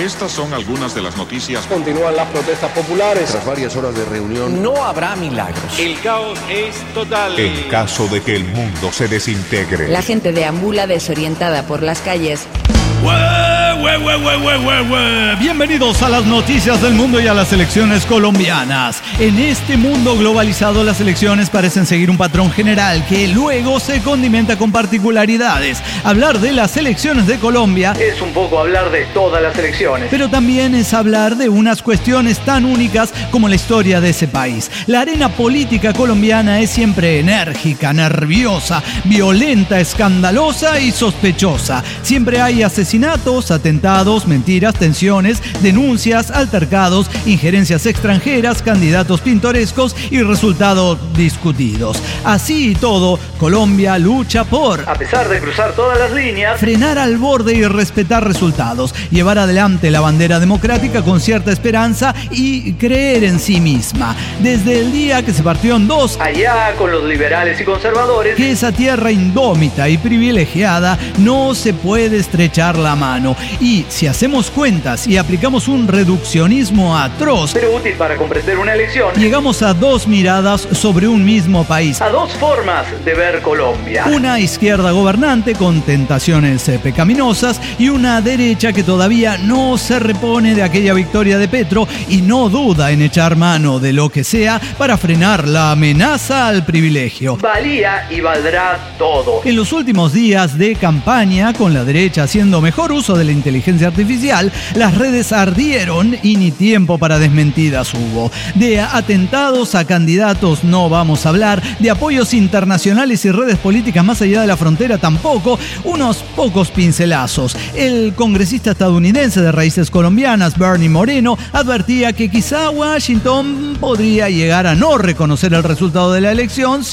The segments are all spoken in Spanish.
Estas son algunas de las noticias. Continúan las protestas populares. Tras varias horas de reunión, no habrá milagros. El caos es total. En caso de que el mundo se desintegre. La gente deambula desorientada por las calles. Bienvenidos a las noticias del mundo y a las elecciones colombianas. En este mundo globalizado, las elecciones parecen seguir un patrón general que luego se condimenta con particularidades. Hablar de las elecciones de Colombia es un poco hablar de todas las elecciones, pero también es hablar de unas cuestiones tan únicas como la historia de ese país. La arena política colombiana es siempre enérgica, nerviosa, violenta, escandalosa y sospechosa. Siempre hay asesinatos, atentados, mentiras, tensiones, denuncias, altercados, injerencias extranjeras, candidatos pintorescos y resultados discutidos. Así y todo, Colombia lucha por, a pesar de cruzar todas las líneas, frenar al borde y respetar resultados, llevar adelante la bandera democrática con cierta esperanza y creer en sí misma. Desde el día que se partió en dos, allá con los liberales y conservadores, que esa tierra indómita y privilegiada no se puede estrechar la mano. Y si hacemos cuentas y aplicamos un reduccionismo atroz, pero útil para comprender una elección, llegamos a dos miradas sobre un mismo país, a dos formas de ver Colombia. Una izquierda gobernante con tentaciones pecaminosas y una derecha que todavía no se repone de aquella victoria de Petro y no duda en echar mano de lo que sea para frenar la amenaza al privilegio. Valía y valdrá todo. En los últimos días de campaña, con la derecha haciendo mejor uso de la inteligencia artificial, las redes ardieron y ni tiempo para desmentidas hubo. De atentados a candidatos no vamos a hablar, de apoyos internacionales y redes políticas más allá de la frontera tampoco, unos pocos pincelazos. El congresista estadounidense de raíces colombianas, Bernie Moreno, advertía que quizá Washington podría llegar a no reconocer el resultado de la elección,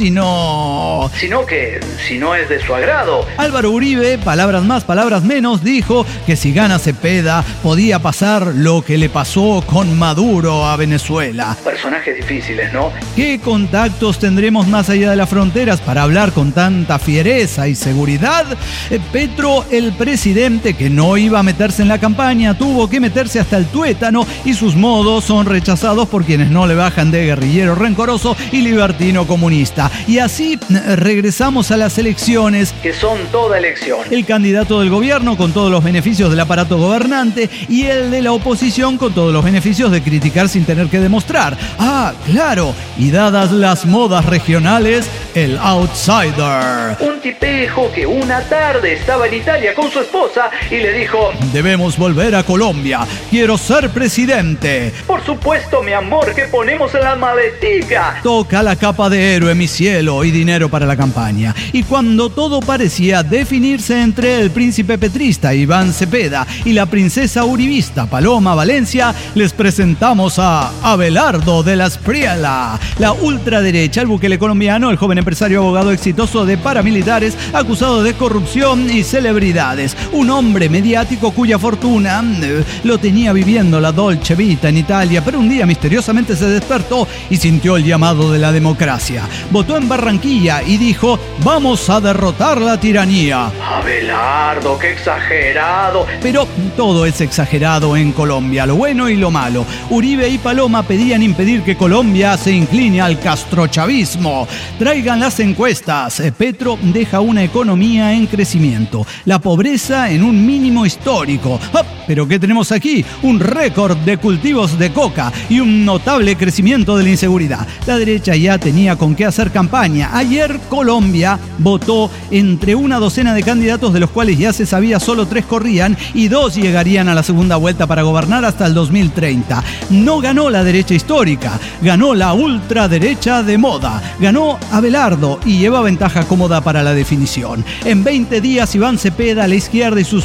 sino que si no es de su agrado. Álvaro Uribe, palabras más, palabras menos, dijo que si gana Cepeda podía pasar lo que le pasó con Maduro a Venezuela. Personajes difíciles, ¿no? ¿Qué contactos tendremos más allá de las fronteras para hablar con tanta fiereza y seguridad? Petro, el presidente que no iba a meterse en la campaña, tuvo que meterse hasta el tuétano y sus modos son rechazados por quienes no le bajan de guerrillero rencoroso y libertino comunista. Y así regresamos a las elecciones, que son toda elección. El candidato del gobierno con todos los beneficios del aparato gobernante y el de la oposición con todos los beneficios de criticar sin tener que demostrar. Ah, claro, y dadas las modas regionales, el outsider. Un tipejo que una tarde estaba en Italia con su esposa y le dijo: debemos volver a Colombia, quiero ser presidente. Por supuesto, mi amor, que ponemos en la maletica. Toca la capa de héroe, mi cielo, y dinero para la campaña. Y cuando todo parecía definirse entre el príncipe petrista Iván Cepeda y la princesa uribista Paloma Valencia, les presentamos a Abelardo de la Espriella, la ultraderecha, el Bukele colombiano, el joven empresario abogado exitoso de paramilitares acusado de corrupción y celebridades. Un hombre mediático cuya fortuna lo tenía viviendo la Dolce Vita en Italia, pero un día misteriosamente se despertó y sintió el llamado de la democracia. Votó en Barranquilla y dijo: vamos a derrotar la tiranía. Abelardo, qué exagerado. Pero todo es exagerado en Colombia, lo bueno y lo malo. Uribe y Paloma pedían impedir que Colombia se incline al castrochavismo. Traigan las encuestas. Petro deja una economía en crecimiento, la pobreza en un mínimo histórico. ¡Ah! ¿Pero qué tenemos aquí? Un récord de cultivos de coca y un notable crecimiento de la inseguridad. La derecha ya tenía con qué hacer campaña. Ayer Colombia votó entre una docena de candidatos, de los cuales ya se sabía solo 3 corrían y 2 llegarían a la segunda vuelta para gobernar hasta el 2030. No ganó la derecha histórica, ganó la ultraderecha de moda, ganó Abelardo y lleva ventaja cómoda para la definición. En 20 días Iván Cepeda, la izquierda y sus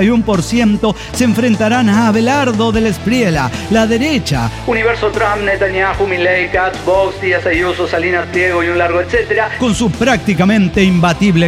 41% se enfrentarán a Abelardo de la Espriella, la derecha. Universo Trump, Netanyahu, Milei, Katz, Vox, Díaz Ayuso, Salinas Pliego y un largo etcétera, con su prácticamente imbatible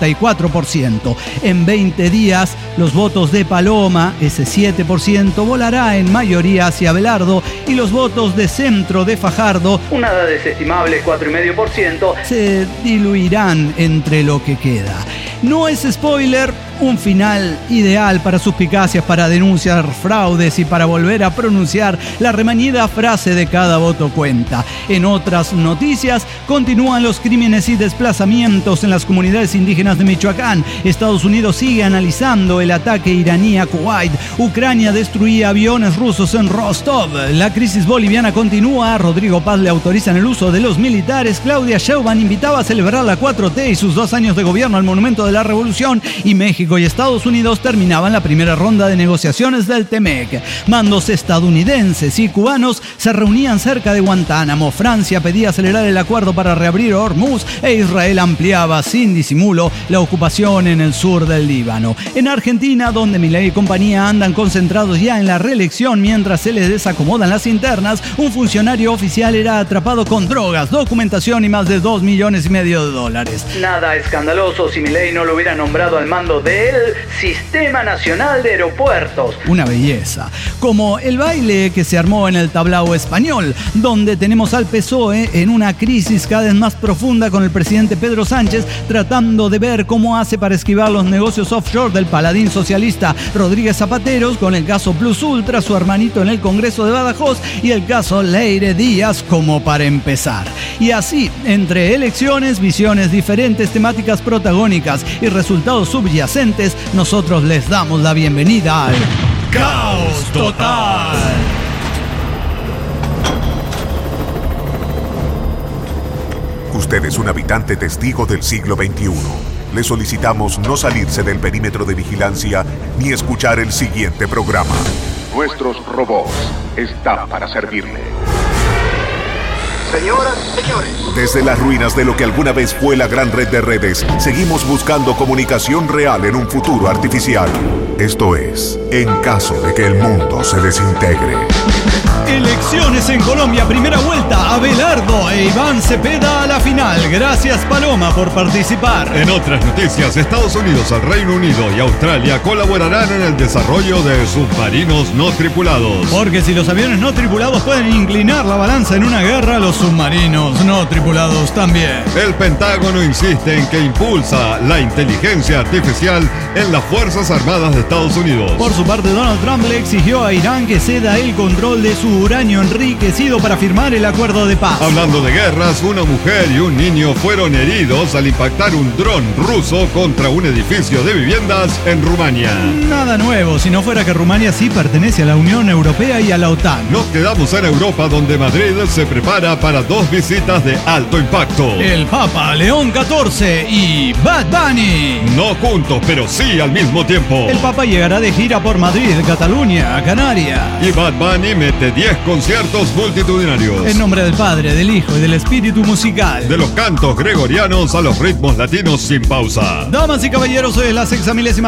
44%. En 20 días los votos de Paloma, ese 7%, volará en mayoría hacia Abelardo y los votos de centro de Fajardo, una desestimable 4,5%, se diluirán entre lo que queda. No es spoiler, Un final ideal para suspicacias, para denunciar fraudes y para volver a pronunciar la remanida frase de cada voto cuenta. En otras noticias, continúan los crímenes y desplazamientos en las comunidades indígenas de Michoacán. Estados Unidos sigue analizando el ataque iraní a Kuwait. Ucrania destruía aviones rusos en Rostov. La crisis boliviana continúa. Rodrigo Paz le autorizan el uso de los militares. Claudia Sheinbaum invitaba a celebrar la 4T y sus 2 años de gobierno al Monumento de la Revolución. Y México y Estados Unidos terminaban la primera ronda de negociaciones del TEMEC. Mandos estadounidenses y cubanos se reunían cerca de Guantánamo. Francia pedía acelerar el acuerdo para reabrir Hormuz e Israel ampliaba sin disimulo la ocupación en el sur del Líbano. En Argentina, donde Milei y compañía andan concentrados ya en la reelección mientras se les desacomodan las internas, un funcionario oficial era atrapado con drogas, documentación y más de $2,5 millones de dólares. Nada escandaloso si Milei no lo hubiera nombrado al mando del Sistema Nacional de Aeropuertos. Una belleza. Como el baile que se armó en el tablao español, donde tenemos al PSOE en una crisis cada vez más profunda con el presidente Pedro Sánchez tratando de ver cómo hace para esquivar los negocios offshore del paladín socialista Rodríguez Zapateros, con el caso Plus Ultra, su hermanito en el Congreso de Badajoz y el caso Leire Díaz como para empezar. Y así, entre elecciones, visiones diferentes, temáticas protagónicas y resultados subyacentes, nosotros les damos la bienvenida al Caos Total. Usted es un habitante testigo del siglo XXI. Le solicitamos no salirse del perímetro de vigilancia ni escuchar el siguiente programa. Nuestros robots están para servirle. Señoras y señores, Desde las ruinas de lo que alguna vez fue la gran red de redes, seguimos buscando comunicación real en un futuro artificial. Esto es, en caso de que el mundo se desintegre. Elecciones en Colombia, primera vuelta. Abelardo e Iván Cepeda a la final. Gracias, Paloma, por participar. En otras noticias, Estados Unidos, el Reino Unido y Australia colaborarán en el desarrollo de submarinos no tripulados. Porque si los aviones no tripulados pueden inclinar la balanza en una guerra, los submarinos no tripulados también. El Pentágono insiste en que impulsa la inteligencia artificial en las Fuerzas Armadas de Estados Unidos. Por su parte, Donald Trump le exigió a Irán que ceda el control de su uranio enriquecido para firmar el acuerdo de paz. Hablando de guerras, una mujer y un niño fueron heridos al impactar un dron ruso contra un edificio de viviendas en Rumania. Nada nuevo, si no fuera que Rumania sí pertenece a la Unión Europea y a la OTAN. Nos quedamos en Europa, donde Madrid se prepara para 2 visitas de alto impacto. El Papa León XIV y Bad Bunny. No juntos, pero sí al mismo tiempo. El Papa llegará de gira por Madrid, Cataluña, Canarias. Y Bad Bunny mete 10 conciertos multitudinarios. En nombre del Padre, del Hijo y del Espíritu musical. De los cantos gregorianos a los ritmos latinos sin pausa. Damas y caballeros, hoy es la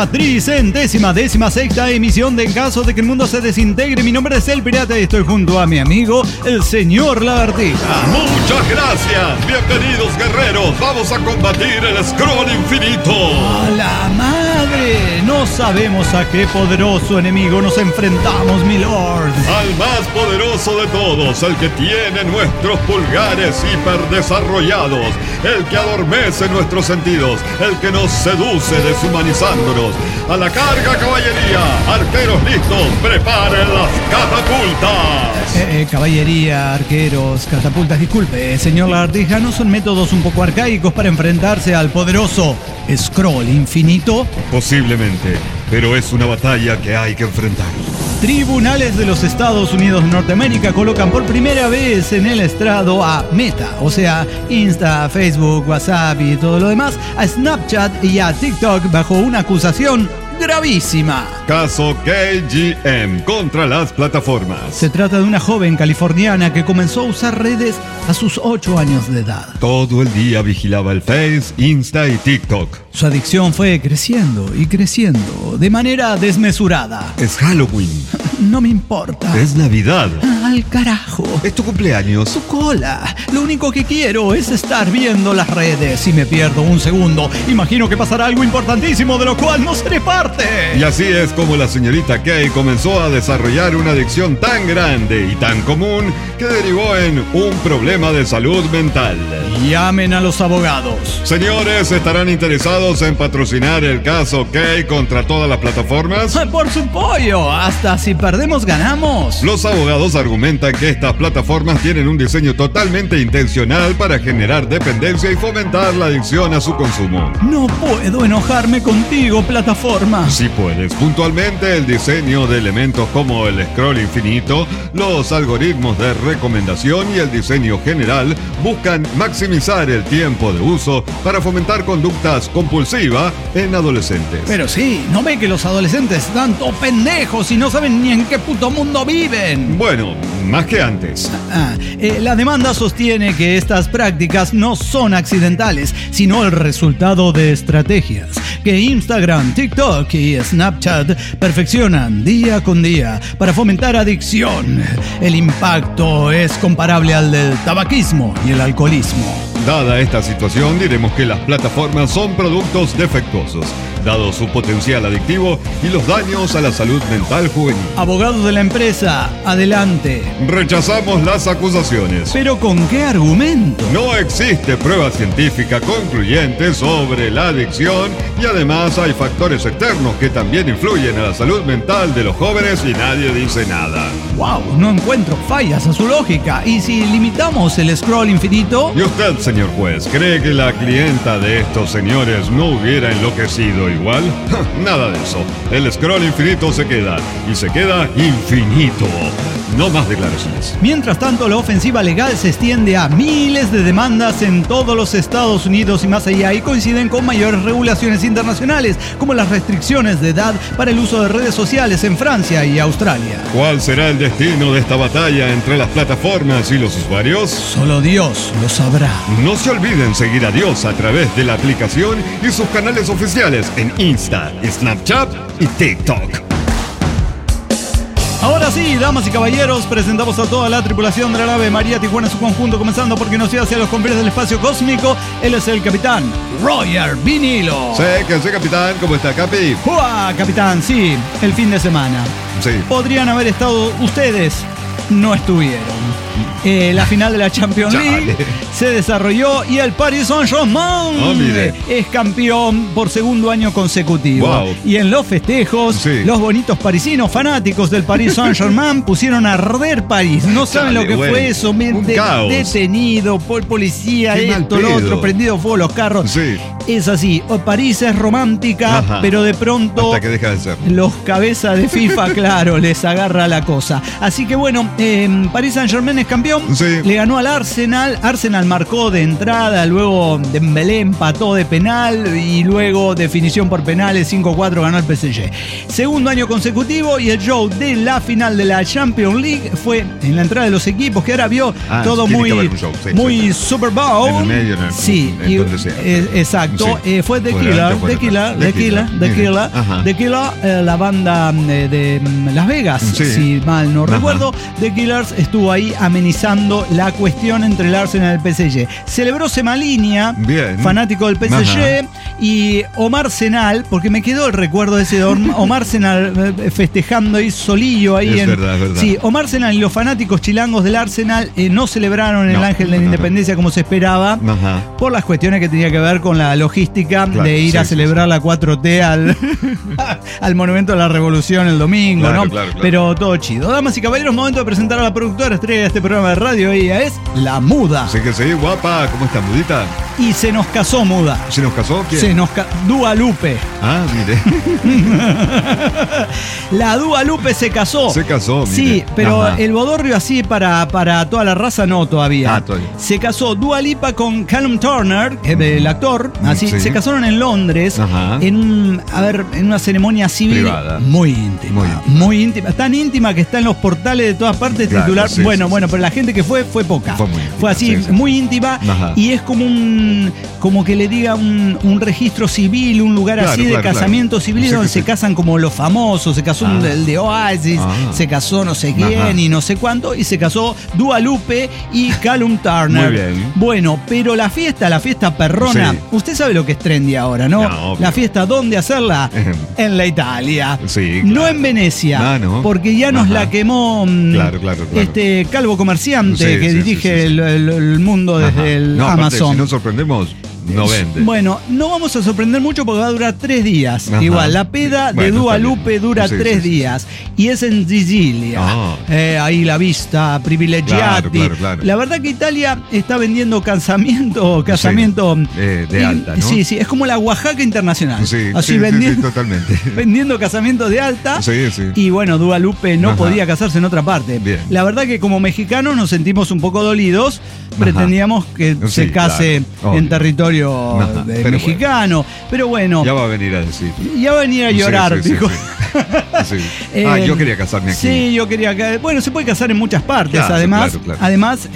616ª emisión de En caso de que el mundo se desintegre. Mi nombre es El Pirata y estoy junto a mi amigo, el señor Lagartija. Muchas gracias. Bienvenidos, guerreros. Vamos a combatir el Skrull infinito. ¡A la madre! No sabemos a qué poderoso enemigo nos enfrentamos, mi lord. Al más poderoso de todos, el que tiene nuestros pulgares hiperdesarrollados, el que adormece nuestros sentidos, el que nos seduce deshumanizándonos. A la carga, caballería, arqueros listos, preparen las catapultas. Caballería, arqueros, catapultas, disculpe, señor Lagartija, ¿no son métodos un poco arcaicos para enfrentarse al poderoso Skrull infinito? Posiblemente, pero es una batalla que hay que enfrentar. Tribunales de los Estados Unidos de Norteamérica colocan por primera vez en el estrado a Meta, o sea, Insta, Facebook, WhatsApp y todo lo demás, a Snapchat y a TikTok bajo una acusación gravísima. Caso KGM contra las plataformas. Se trata de una joven californiana que comenzó a usar redes a sus 8 años de edad. Todo el día vigilaba el Face, Insta y TikTok. Su adicción fue creciendo y creciendo de manera desmesurada. Es Halloween. No me importa. Es Navidad. al carajo. Es tu cumpleaños. Su cola. Lo único que quiero es estar viendo las redes. Si me pierdo un segundo, imagino que pasará algo importantísimo de lo cual no seré parte. Y así es como la señorita Kay comenzó a desarrollar una adicción tan grande y tan común que derivó en un problema de salud mental. Llamen a los abogados. Señores, ¿estarán interesados en patrocinar el caso Kay contra todas las plataformas? Por su pollo, hasta si perdemos ganamos. Los abogados argumentan que estas plataformas tienen un diseño totalmente intencional para generar dependencia y fomentar la adicción a su consumo. No puedo enojarme contigo, plataforma. Si puedes. Puntualmente, el diseño de elementos como el scroll infinito, los algoritmos de recomendación y el diseño general buscan maximizar el tiempo de uso para fomentar conductas compulsivas en adolescentes. Pero sí, ¿no ve que los adolescentes están todos pendejos y no saben ni en qué puto mundo viven? Bueno, más que antes. La demanda sostiene que estas prácticas no son accidentales, sino el resultado de estrategias que Instagram, TikTok y Snapchat perfeccionan día con día para fomentar adicción. El impacto es comparable al del tabaquismo y el alcoholismo. Dada esta situación, diremos que las plataformas son productos defectuosos, dado su potencial adictivo y los daños a la salud mental juvenil. Abogados de la empresa, adelante. Rechazamos las acusaciones. ¿Pero con qué argumento? No existe prueba científica concluyente sobre la adicción y además hay factores externos que también influyen a la salud mental de los jóvenes y nadie dice nada. ¡Wow! No encuentro fallas a su lógica. ¿Y si limitamos el scroll infinito? ¿Y usted, señor juez, cree que la clienta de estos señores no hubiera enloquecido igual? Nada de eso. El scroll infinito se queda. Y se queda infinito. No más declaraciones. Mientras tanto, la ofensiva legal se extiende a miles de demandas en todos los Estados Unidos y más allá, y coinciden con mayores regulaciones internacionales, como las restricciones de edad para el uso de redes sociales en Francia y Australia. ¿Cuál será el destino de esta batalla entre las plataformas y los usuarios? Solo Dios lo sabrá. No se olviden seguir a Dios a través de la aplicación y sus canales oficiales en Insta, Snapchat y TikTok. Ahora sí, damas y caballeros, presentamos a toda la tripulación de la nave María Tijuana en su conjunto, comenzando porque nos lleva hacia los confines del espacio cósmico. Él es el capitán Roger Vinilo. Sí, que soy capitán. ¿Cómo está, Capi? ¡Uah, capitán! Sí, el fin de semana. Sí. Podrían haber estado ustedes, no estuvieron. La final de la Champions League se desarrolló y el Paris Saint-Germain es campeón por segundo año consecutivo. Wow. Y en los festejos, los bonitos parisinos fanáticos del Paris Saint-Germain pusieron a arder París. No saben lo que fue eso, detenido por policía, qué esto, lo otro, prendido fuego los carros. Sí. Es así, París es romántica, pero de pronto hasta que deja de ser. Los cabezas de FIFA, claro, les agarra la cosa. Así que bueno, Paris Saint-Germain es campeón. Sí. Le ganó al Arsenal. Arsenal marcó de entrada, luego Dembélé empató de penal y luego definición por penales 5-4 ganó el PSG. Segundo año consecutivo y el show de la final de la Champions League fue en la entrada de los equipos, que ahora vio todo muy Super Bowl. En el medio, en donde sea. Exacto. Sí. Fue The Killer, la banda de Las Vegas, si mal no recuerdo. The Killers estuvo ahí amenizando la cuestión entre el Arsenal y el PSG. Celebró Semalinha, fanático del PSG, y Omar Senal, porque me quedó el recuerdo de ese Omar Senal festejando ahí solillo ahí. Es verdad. Sí, Omar Senal y los fanáticos chilangos del Arsenal no celebraron el Ángel de la Independencia como se esperaba, por las cuestiones que tenía que ver con la logística de ir a celebrar la 4T al Monumento de la Revolución el domingo, ¿no? Claro. Pero todo chido. Damas y caballeros, momento de presentar a la productora estrella de este programa de radio. Ella es La Muda. Así que sí, guapa. ¿Cómo está, Mudita? Y se nos casó, Muda. ¿Se nos casó? ¿Quién? Dua Lupe. Ah, mire. La Dua Lupe se casó. Se casó, mire. Sí, pero el bodorrio así para toda la raza no todavía. Todavía. Se casó Dua Lipa con Callum Turner, el actor. Así, se casaron en Londres en una ceremonia civil muy íntima. Tan íntima que está en los portales de todas partes, titular. Bueno, pero pero la gente que fue poca. Fue así, sí. muy íntima. Ajá. Y es como que le diga un registro civil, un lugar así de casamiento civil, Sí, donde sí, se sí. casan como los famosos. Se casó el de Oasis, se casó no sé quién Ajá. y no sé cuánto, y se casó Dua Lupe y Callum Turner. Muy bien. Bueno, pero la fiesta perrona, Sí. usted sabe lo que es trendy ahora, ¿no? No, obvio. La fiesta, ¿dónde hacerla? En la Italia. Sí, No claro. en Venecia. Ah, ¿no? Porque ya nos Ajá. la quemó Claro. este calvo comerciante Sí, que sí, dirige sí, sí. el mundo desde Ajá. el No, aparte, Amazon. si no sorprendemos, no vende. Bueno, no vamos a sorprender mucho porque va a durar 3 días. Ajá. Igual, la peda de Bueno, Dua está bien. Lupe dura Sí, 3 sí, sí. días. Y es en Sicilia. Ahí la vista privilegiati. Claro. La verdad que Italia está vendiendo casamiento de alta, ¿no? Sí, es como la Oaxaca internacional. Sí, Así sí, vendiendo, totalmente. vendiendo casamientos de alta. Sí. Y bueno, Dua Lupe no Ajá. podía casarse en otra parte. Bien. La verdad que como mexicanos nos sentimos un poco dolidos. Pretendíamos que Sí, se case claro, en obvio. territorio Ajá, pero mexicano. Pero bueno, Ya va a venir a decir. ya va a venir a llorar, Sí. dijo. Sí. Eh, Yo quería casarme aquí. Sí, yo quería que. Bueno, se puede casar en muchas partes, Claro, además. claro. Además,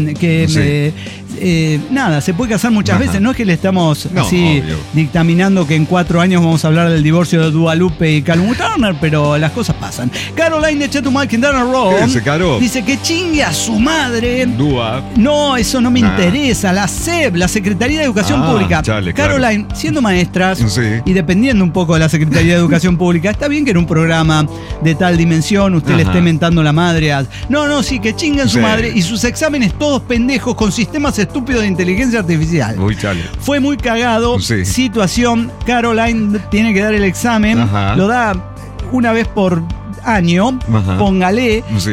nada, se puede casar muchas Ajá. veces. No es que le estamos No, así obvio. dictaminando que en 4 años vamos a hablar del divorcio de Dua Lupe y Callum Turner, pero las cosas pasan. Caroline de Chetumal, Quintana Roo, ¿Qué dice, Caro? dice que chingue a su madre. Dua. No, eso no me Nah. interesa. La SEP, la Secretaría de Educación Pública. chale, claro. Caroline, siendo maestras Sí. y dependiendo un poco de la Secretaría de Educación Pública, está bien que en un programa de tal dimensión usted le Ajá. esté mentando la madre a... No, sí, que chinguen su Sí. madre y sus exámenes todos pendejos con sistemas estúpidos de inteligencia artificial. Uy, chale. Fue muy cagado. Sí. Situación, Caroline tiene que dar el examen. Ajá. Lo da una vez por año, Ajá. póngale, Sí.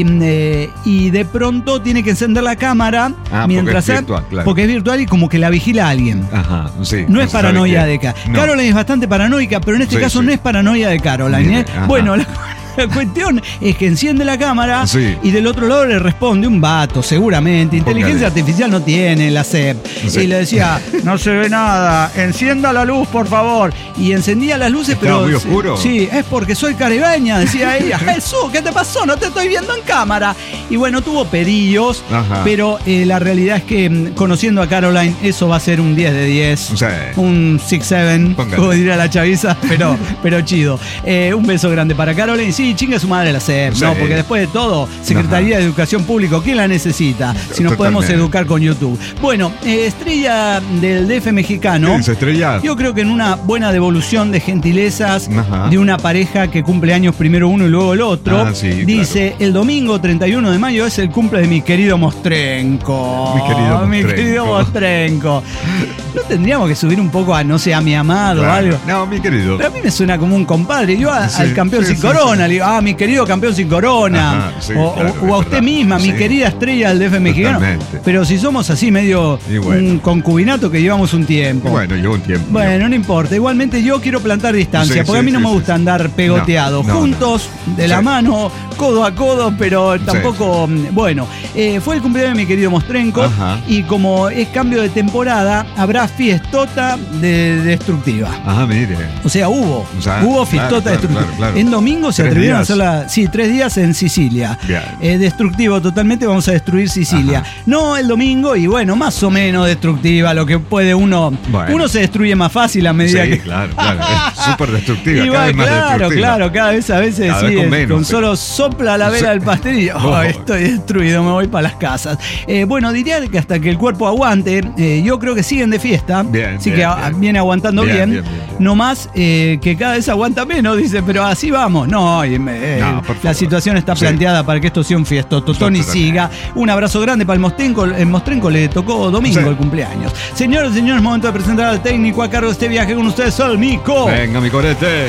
y de pronto tiene que encender la cámara mientras porque es virtual, claro. porque es virtual y como que la vigila alguien. Ajá, sí. No es se sabe paranoia qué. de acá. No. Caroline es bastante paranoica, pero en este Sí, caso sí. no es paranoia de Caroline. Bien, ajá. Bueno, la cuestión es que enciende la cámara Sí. y del otro lado le responde un vato, seguramente. Inteligencia Póngale. artificial no tiene la SEP. Sí. Y le decía, no se ve nada, encienda la luz, por favor. Y encendía las luces, ¿Estaba pero. muy oscuro? Sí, es porque soy caribeña, decía ella. Jesús, ¿qué te pasó? No te estoy viendo en cámara. Y bueno, tuvo pedillos, Ajá. pero la realidad es que conociendo a Caroline, eso va a ser un 10 de 10. Sí. Un 6-7, Póngale. como diría la chaviza, pero chido. Un beso grande para Caroline. Sí, chinga su madre la SEP, Sí. ¿no? Porque después de todo, Secretaría de Educación Pública, ¿quién la necesita? Si nos podemos Totalmente. educar con YouTube. Bueno, estrella del DF ¿Qué mexicano. dice, Estrella? Yo creo que en una buena devolución de gentilezas Ajá. de una pareja que cumple años primero uno y luego el otro, Ah, sí, dice, el domingo 31 de mayo es el cumple de mi querido Mostrenco. Mi querido Mostrenco. ¿No tendríamos que subir un poco a, no sé, a mi amado o Claro. algo? No, mi querido. Pero a mí me suena como un compadre. Yo Sí, al campeón sí, sin sí, corona, sí. le digo, mi querido campeón sin corona. Ajá, sí, o claro, o a es usted verdad. misma, mi Sí. querida estrella del DF mexicano. Totalmente. Pero si somos así medio Y bueno. un concubinato que llevamos un tiempo. Bueno, llevo un tiempo. Bueno, no importa. Igualmente yo quiero plantar distancia, Sí, porque a sí, mí no sí, me sí, gusta sí. andar pegoteado. No, Juntos, de la Sí. mano, codo a codo, pero tampoco... Bueno, fue el cumpleaños de mi querido Mostrenco Ajá. y como es cambio de temporada, habrá fiestota de destructiva. Ajá, mire. O sea, hubo Claro, fiestota claro, destructiva. claro. En domingo se 3 atrevieron a días. hacerla, 3 días en Sicilia. Bien. Destructivo totalmente, vamos a destruir Sicilia. Ajá. No el domingo y bueno, más o menos destructiva, lo que puede uno. Bueno. Uno se destruye más fácil a medida Sí, que. claro. Es súper destructiva. Y Cada va, vez más claro, destructiva. claro, cada vez a veces Cada sí, vez con menos, con pero- solo sopla la vela Sí. del pastel y Oh. estoy destruido, me voy para las casas. Bueno, diría que hasta que el cuerpo aguante, yo creo que siguen de fiesta, Bien, así bien, que bien. viene aguantando Bien, bien, bien, bien, bien. no más que cada vez aguanta menos, dice, pero así vamos. No, No, por la favor. situación está Sí. planteada para que esto sea un fiestototón y Totalmente. siga. Un abrazo grande para el Mostrenco. El Mostrenco le tocó domingo Sí. el cumpleaños. Señores, es momento de presentar al técnico a cargo de este viaje con ustedes, Solmico. Venga, mi corete.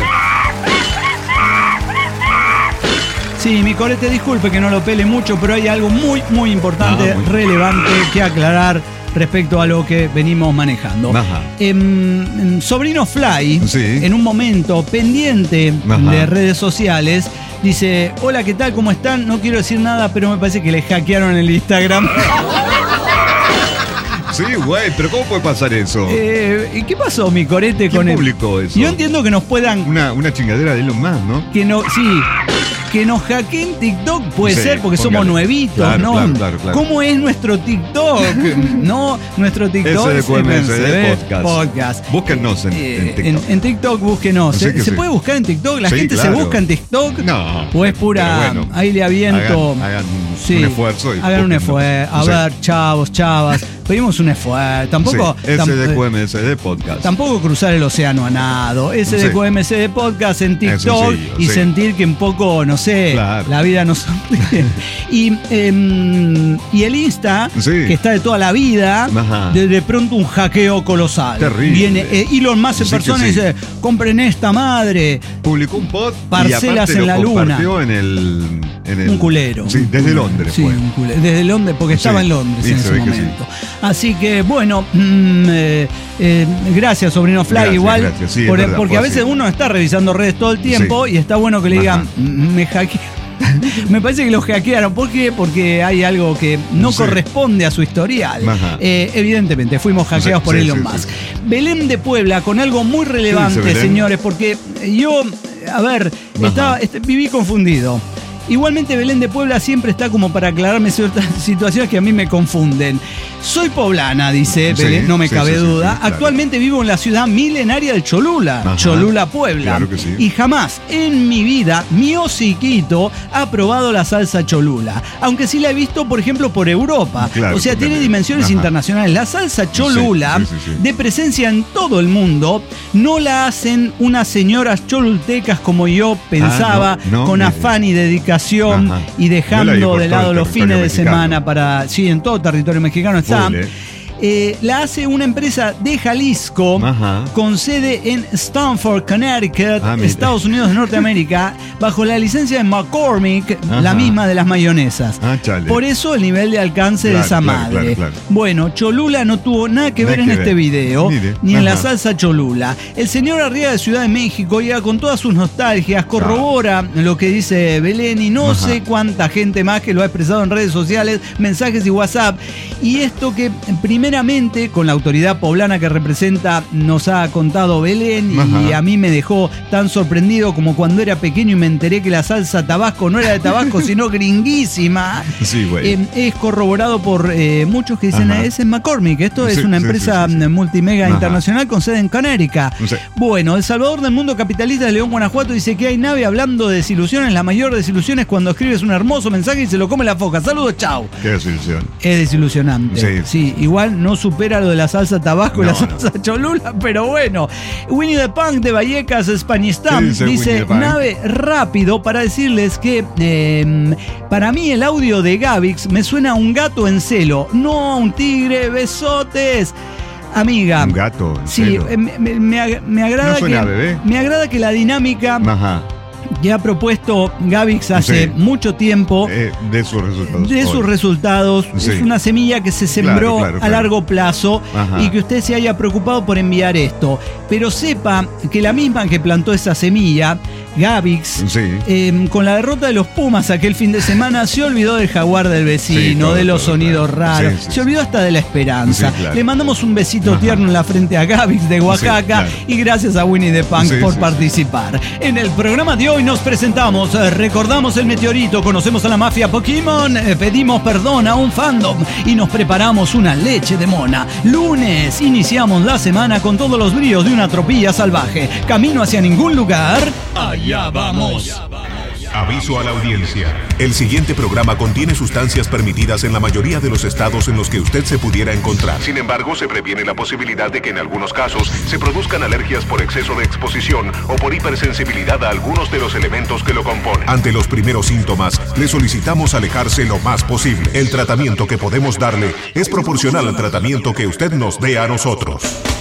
Sí, mi corete, disculpe que no lo pele mucho, pero hay algo muy, muy importante, Muy- relevante que aclarar respecto a lo que venimos manejando. Ajá. Sobrino Fly, Sí. en un momento pendiente Ajá. de redes sociales, dice, hola, ¿qué tal? ¿Cómo están? No quiero decir nada, pero me parece que le hackearon el Instagram. Sí, güey, pero ¿cómo puede pasar eso? ¿Qué pasó, mi corete, ¿Quién con el publicó eso? Yo entiendo que nos puedan... Una chingadera de Elon Musk, ¿no? Que no, sí, Que nos hackeen TikTok puede Sí, ser porque póngale. somos nuevitos, Claro, ¿no? claro. ¿Cómo es nuestro TikTok? No, nuestro TikTok es SDQMSD Podcast. Búsquennos en TikTok. En TikTok búsquenos. Sí que ¿Se sí. puede buscar en TikTok? ¿La Sí, gente claro. se busca en TikTok? No. ¿O es pura... Pero bueno, ahí le aviento... Hagan Sí, un esfuerzo. hagan un esfuerzo. A ver, chavos, chavas, pedimos un esfuerzo. Tampoco... SDQMSD Podcast. Tampoco cruzar el océano a nado. SDQMSD Podcast en TikTok sí, y sí. sentir que un poco, no sé, Claro. la vida nos sonríe. y el Insta, Sí. que está de toda la vida, Ajá. de pronto un hackeo colosal. Terrible. Viene Elon Musk en Sí que persona y sí. dice, compren esta madre. Publicó un pod Parcelas y aparte en lo la luna. compartió en el Un culero. Sí, desde Londres Sí, fue. un culero. Desde Londres, porque estaba Sí, en Londres y en se ese ve que sí. momento. Así que, bueno, gracias, sobrino Fly, Gracias, igual. gracias. Sí, es porque verdad, fue a veces así. uno está revisando redes todo el tiempo Sí. y está bueno que le digan, Ajá. me hackearon. Me parece que los hackearon. ¿Por qué? Porque hay algo que no Sí. corresponde a su historial. Ajá. Evidentemente, fuimos hackeados Sí, por sí, Elon sí, Musk. sí. Belén de Puebla, con algo muy relevante, Belén? señores, porque yo, a ver, viví confundido. Igualmente Belén de Puebla siempre está como para aclararme ciertas situaciones que a mí me confunden. Soy poblana, dice Sí, Belén, no me sí, cabe sí, sí, duda. sí, claro. Actualmente vivo en la ciudad milenaria de Cholula, Ajá. Cholula, Puebla. Claro que sí. Y jamás en mi vida mi hociquito ha probado la salsa Cholula. Aunque sí la he visto, por ejemplo, por Europa. Claro, o sea, tiene totalmente. dimensiones Ajá. internacionales. La salsa Cholula, Sí, sí, sí. de presencia en todo el mundo, no la hacen unas señoras cholultecas como yo pensaba, no, con mire. afán y dedicación Ajá. y Yo la vi dejando por de todo lado el los fines de territorio semana mexicano. para... Sí, en todo territorio mexicano está. Full, La hace una empresa de Jalisco Ajá. con sede en Stamford, Connecticut, Ah, mire. Estados Unidos de Norteamérica, bajo la licencia de McCormick, Ajá. la misma de las mayonesas. Ah, chale. Por eso el nivel de alcance de Claro, esa claro, madre. claro. Bueno, Cholula no tuvo nada que Nada ver en que este ver. video, Mire. ni en la Ajá. salsa Cholula. El señor Arriaga de Ciudad de México llega con todas sus nostalgias, corrobora lo que dice Belén y no Ajá. sé cuánta gente más que lo ha expresado en redes sociales, mensajes y WhatsApp. Y esto que primeramente con la autoridad poblana que representa nos ha contado Belén y Ajá. a mí me dejó tan sorprendido como cuando era pequeño y me enteré que la salsa Tabasco no era de Tabasco sino gringuísima. Sí, güey. Es corroborado por muchos que dicen, Ajá. es en McCormick, esto es Sí, una sí, empresa sí, sí, sí. multimega Ajá. internacional con sede en Connecticut. Sí. Bueno, El Salvador del mundo capitalista de León, Guanajuato dice que hay nave hablando de desilusiones. La mayor desilusión es cuando escribes un hermoso mensaje y se lo come la foca. Saludos, chau. Qué desilusión. Es desilusionante. Sí, igual no supera lo de la salsa Tabasco y la No, salsa Cholula, pero bueno. Winnie the Punk de Vallecas, Spanistam, ¿Qué dice Winnie dice the Punk? nave rápido para decirles que para mí el audio de Gavix me suena a un gato en celo, no a un tigre. Besotes. Amiga. Un gato. en Sí, celo. me agrada ¿No suena que a bebé? me agrada que la dinámica Ajá. que ha propuesto Gavix hace Sí. mucho tiempo De sus resultados. de sus hoy. resultados. Sí. Es una semilla que se sembró Claro, a largo plazo Ajá. y que usted se haya preocupado por enviar esto. Pero sepa que la misma que plantó esa semilla, Gavix, Sí. con la derrota de los Pumas aquel fin de semana, se olvidó del jaguar del vecino, Sí, todo, de los todo, sonidos claro. raros, Sí, sí, se olvidó hasta de la esperanza. Sí, claro. Le mandamos un besito Ajá. tierno en la frente a Gavix de Oaxaca Sí, claro. y gracias a Winnie the Punk Sí, por sí, participar. En el programa de hoy nos presentamos, recordamos el meteorito, conocemos a la mafia Pokémon, pedimos perdón a un fandom y nos preparamos una leche de mona. Lunes iniciamos la semana con todos los bríos de una tropilla salvaje. Camino hacia ningún lugar. Allá vamos. Aviso a la audiencia. El siguiente programa contiene sustancias permitidas en la mayoría de los estados en los que usted se pudiera encontrar. Sin embargo, se previene la posibilidad de que en algunos casos se produzcan alergias por exceso de exposición o por hipersensibilidad a algunos de los elementos que lo componen. Ante los primeros síntomas, le solicitamos alejarse lo más posible. El tratamiento que podemos darle es proporcional al tratamiento que usted nos dé a nosotros.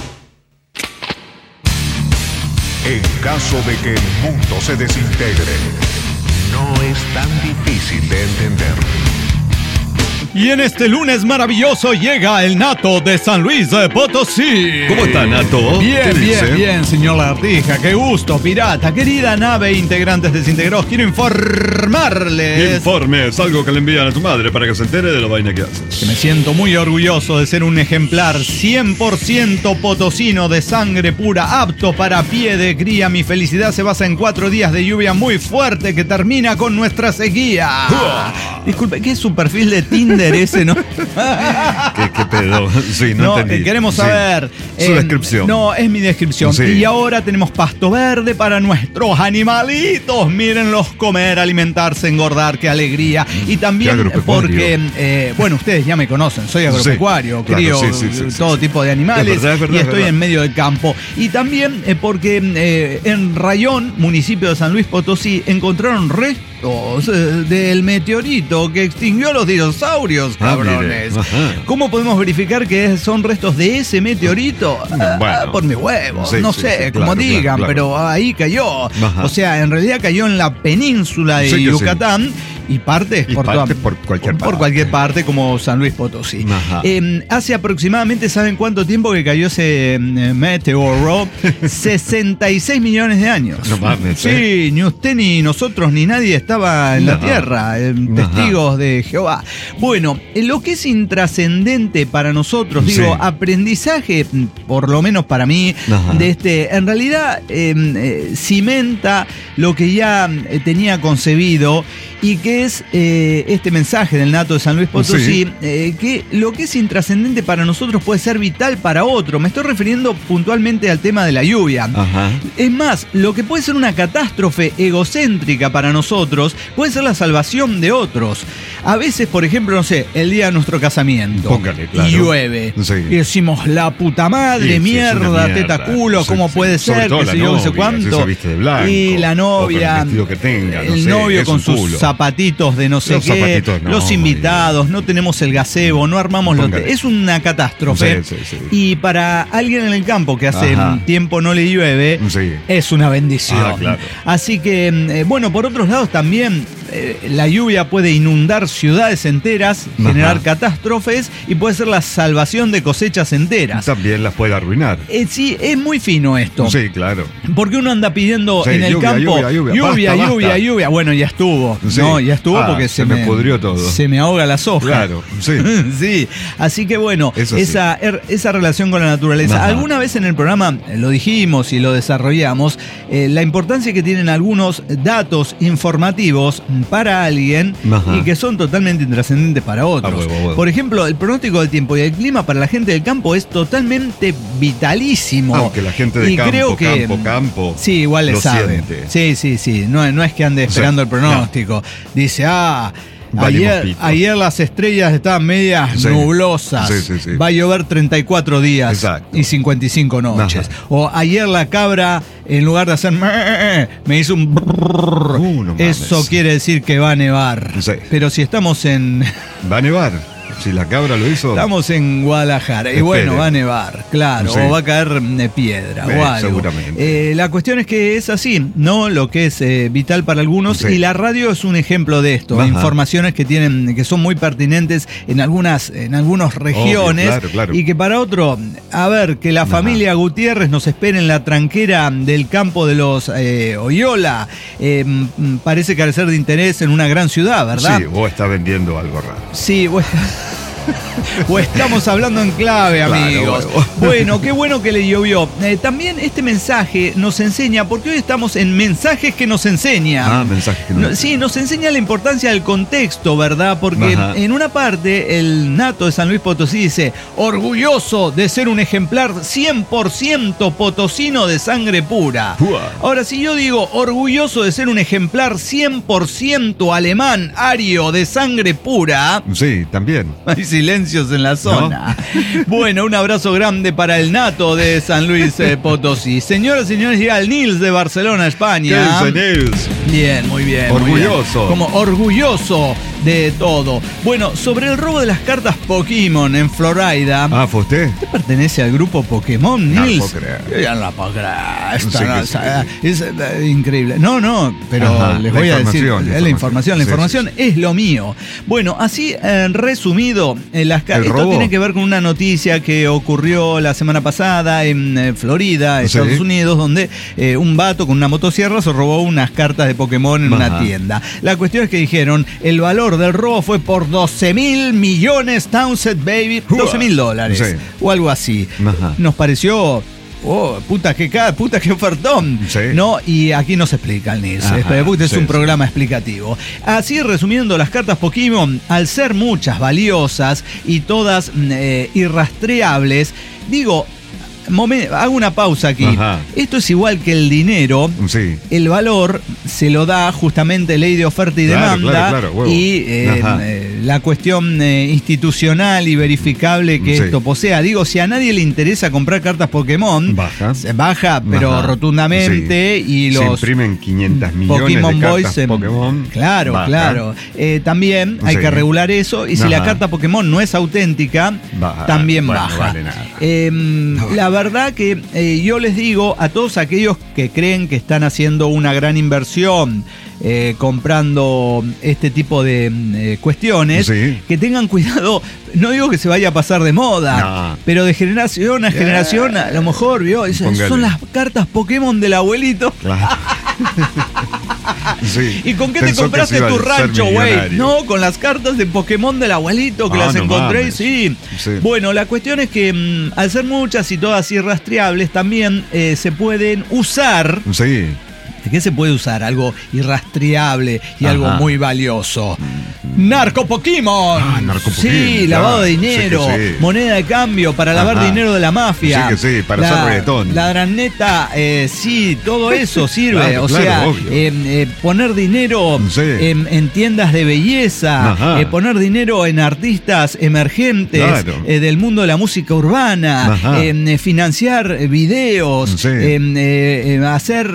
En caso de que el mundo se desintegre, no es tan difícil de entender. Y en este lunes maravilloso llega el Nato de San Luis de Potosí. ¿Cómo está, Nato? Bien, señor Lagartija. Qué gusto, pirata. Querida nave integrantes desintegrados, quiero informarles. Informes, algo que le envían a tu madre para que se entere de la vaina que haces. Que me siento muy orgulloso de ser un ejemplar 100% potosino de sangre pura, apto para pie de cría. Mi felicidad se basa en 4 días de lluvia muy fuerte que termina con nuestra sequía. Disculpe, ¿qué es su perfil de Tinder ese, no? ¿Qué pedo? Sí, no entendí. Queremos saber. Su descripción. No, es mi descripción. Sí. Y ahora tenemos pasto verde para nuestros animalitos. Mírenlos comer, alimentarse, engordar, qué alegría. Y también porque, bueno, ustedes ya me conocen, soy agropecuario, sí, crío claro, todo tipo de animales. Es verdad, y estoy en medio del campo. Y también porque en Rayón, municipio de San Luis Potosí, encontraron restos del meteorito que extinguió a los dinosaurios, cabrones. ¿Cómo podemos verificar que son restos de ese meteorito? Bueno, por mi huevo, sí, no sí, sé, sí, como claro, digan, claro. pero ahí cayó. Ajá. O sea, en realidad cayó en la península de Yucatán. Y partes por cualquier parte, como San Luis Potosí. Ajá. Hace aproximadamente, ¿saben cuánto tiempo que cayó ese meteoro? 66 millones de años. No mames. Sí, ni usted ni nosotros ni nadie estaba en la Tierra, testigos de Jehová. Bueno, lo que es intrascendente para nosotros, digo, aprendizaje, por lo menos para mí, de en realidad cimenta lo que ya tenía concebido. Y que es este mensaje del Nato de San Luis Potosí, que lo que es intrascendente para nosotros puede ser vital para otro. Me estoy refiriendo puntualmente al tema de la lluvia. Ajá. Es más, lo que puede ser una catástrofe egocéntrica para nosotros puede ser la salvación de otros. A veces, por ejemplo, no sé, el día de nuestro casamiento. Póngale, claro. Y llueve. Sí. Y decimos, la puta madre, mierda, teta culo, ¿cómo puede ser? Que se yo no sé cuánto. Se viste de blanco, y la novia, el que tenga, el novio con sus zapatitos de no sé qué, los invitados, no tenemos el gazebo, no armamos los... Es una catástrofe. Sí. Y para alguien en el campo que hace tiempo no le llueve, es una bendición. Claro. Así que, bueno, por otros lados también la lluvia puede inundar ciudades enteras, generar catástrofes y puede ser la salvación de cosechas enteras. También las puede arruinar. Sí, es muy fino esto. Sí, claro. Porque uno anda pidiendo en el campo lluvia. Bueno, ya estuvo. No, ya estuvo porque se me pudrió todo. Se me ahoga la soja. Claro, sí. Sí. Así que bueno, esa relación con la naturaleza. Alguna vez en el programa lo dijimos y lo desarrollamos, la importancia que tienen algunos datos informativos para alguien y que son totalmente intrascendentes para otros. Por ejemplo, el pronóstico del tiempo y el clima para la gente del campo es totalmente vitalísimo. Aunque la gente de campo. Sí, igual le sabe. Sí. No es que ande esperando el pronóstico. Dice, ayer las estrellas estaban medias nublosas. Sí. Va a llover 34 días y 55 noches. O ayer la cabra, en lugar de hacer me hizo un brrr. Eso quiere decir que va a nevar. Pero si estamos en... ¿Va a nevar? Si la cabra lo hizo. Estamos en Guadalajara. Y bueno, va a nevar, claro. O va a caer piedra o algo. Seguramente. La cuestión es que es así, ¿no? Lo que es vital para algunos. Y la radio es un ejemplo de esto. Informaciones que son muy pertinentes en algunas regiones. Obvio, claro. Y que para otro, a ver, que la familia Gutiérrez nos espere en la tranquera del campo de los Oyola. Parece carecer de interés en una gran ciudad, ¿verdad? Sí, vos estás vendiendo algo raro. Sí, o estamos hablando en clave, amigos. Bueno, qué bueno que le llovió. También este mensaje nos enseña, porque hoy estamos en mensajes que nos enseñan. Mensajes que nos enseñan. Sí, nos enseña la importancia del contexto, ¿verdad? Porque en una parte el Nato de San Luis Potosí dice, orgulloso de ser un ejemplar 100% potosino de sangre pura. Ahora, si yo digo orgulloso de ser un ejemplar 100% alemán, ario, de sangre pura... Sí, también. Hay silencios en la zona. ¿No? Bueno, un abrazo grande para el Nato de San Luis Potosí. Señoras y señores, llega el Nils de Barcelona, España. ¿Qué dice Nils? Bien, muy bien. Orgulloso. Como orgulloso de todo. Bueno, sobre el robo de las cartas Pokémon en Florida. Ah, ¿fue usted? ¿Usted pertenece al grupo Pokémon, No Nils? lo puedo creer. Yo ya no la puedo creer. Esta Sí, no, que o sea, es increíble. No, pero Ajá, les la voy a decir. información, La información Sí. es lo mío. Bueno, así resumido, las cartas. Esto robo? tiene que ver con una noticia que ocurrió la semana pasada en Florida, Estados Unidos, donde un vato con una motosierra se robó unas cartas de Pokémon en una tienda. La cuestión es que dijeron, el valor del robo fue por 12.000 millones Townsend Baby, $12.000 Sí. o algo así. Ajá. Nos pareció... Oh, puta que ofertón. Sí. No, y aquí no se explica el Nils. Ajá, Este es sí, un sí. programa explicativo. Así, resumiendo, las cartas Pokémon, al ser muchas, valiosas y todas irrastreables, digo, hago una pausa aquí. Ajá. Esto es igual que el dinero. Sí. El valor se lo da justamente ley de oferta y Claro, demanda, claro, huevo. y Ajá. la cuestión institucional y verificable que Sí. esto posea. Digo, si a nadie le interesa comprar cartas Pokémon, baja, pero Ajá. rotundamente, Sí. y Se los imprimen 500 millones Pokémon de Boys cartas Pokémon. Claro, baja. claro. También hay Sí. que regular eso, y si Ajá. la carta Pokémon no es auténtica, Baja. también Bueno, baja. no vale nada. La verdad que yo les digo a todos aquellos que creen que están haciendo una gran inversión comprando este tipo de cuestiones, Sí. que tengan cuidado. No digo que se vaya a pasar de moda, No. pero de generación a generación, a lo mejor, ¿vio? Póngale. Son las cartas Pokémon del abuelito. Claro. Sí. ¿Y con qué Pensó te compraste que se iba tu a ser rancho, güey? millonario. No, con las cartas de Pokémon del abuelito que Ah, las no encontré, mames. sí. Sí. Bueno, la cuestión es que al ser muchas y todas irrastreables, también se pueden usar. Sí. ¿De qué se puede usar? Algo irrastreable y Ajá. algo muy valioso. ¡Narco Pokémon! Narco Sí, Pokémon, lavado claro. de dinero, Sí que sí. moneda de cambio para lavar Ajá. dinero de la mafia. Sí que sí, para hacer reggaetón. La graneta, sí, todo eso sirve. Claro, o claro, sea, obvio. poner dinero Sí. en tiendas de belleza, Ajá. poner dinero en artistas emergentes Claro. del mundo de la música urbana, Ajá. financiar videos, Sí. hacer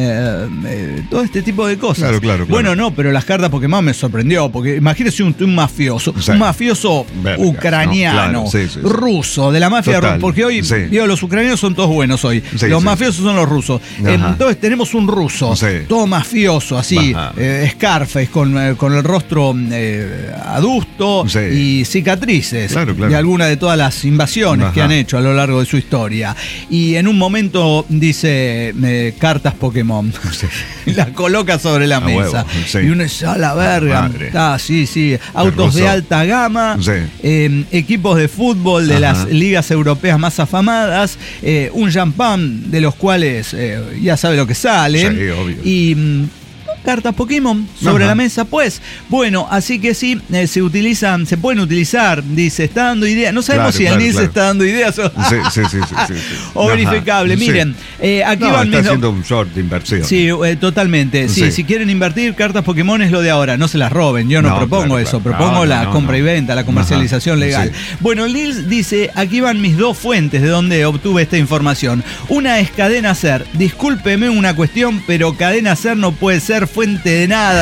todo este tipo de cosas. Claro, claro, claro. Bueno, no, pero las cartas Pokémon me sorprendió, porque imagínese un mafioso, Sí. un mafioso Verga, ucraniano, ¿no? Claro, sí, sí, sí. ruso, de la mafia Total, rusa, porque hoy, sí. digo, los ucranianos son todos buenos hoy, Sí, los sí. mafiosos son los rusos. Ajá. Entonces tenemos un ruso, Sí. todo mafioso, así, Ajá. Scarface, con el rostro adusto Sí. y cicatrices Claro, claro. de alguna de todas las invasiones que Ajá. han hecho a lo largo de su historia. Y en un momento dice cartas Pokémon. La coloca sobre la mesa. huevo, sí. Y uno dice, a la verga. Madre. Sí. Autos de ruso. alta gama, Sí. equipos de fútbol de Ajá. las ligas europeas más afamadas, un champán de los cuales ya sabe lo que sale. Sí, obvio. Y cartas Pokémon sobre Ajá. la mesa, pues. Bueno, así que sí, se pueden utilizar, dice, está dando ideas. No sabemos Claro, si el claro, Nils claro. está dando ideas o, Sí. o Ajá. verificable. Sí. Miren, aquí No, van está mis haciendo un short de inversión. Sí, totalmente. Sí, Sí. si quieren invertir, cartas Pokémon es lo de ahora. No se las roben. Yo no, No, propongo claro, eso. claro. Propongo No, la no, compra no. y venta, la comercialización Ajá. legal. Sí. Bueno, Nils dice, aquí van mis dos fuentes de donde obtuve esta información. Una es Cadena Ser. Discúlpeme una cuestión, pero Cadena Ser no puede ser fuente de nada.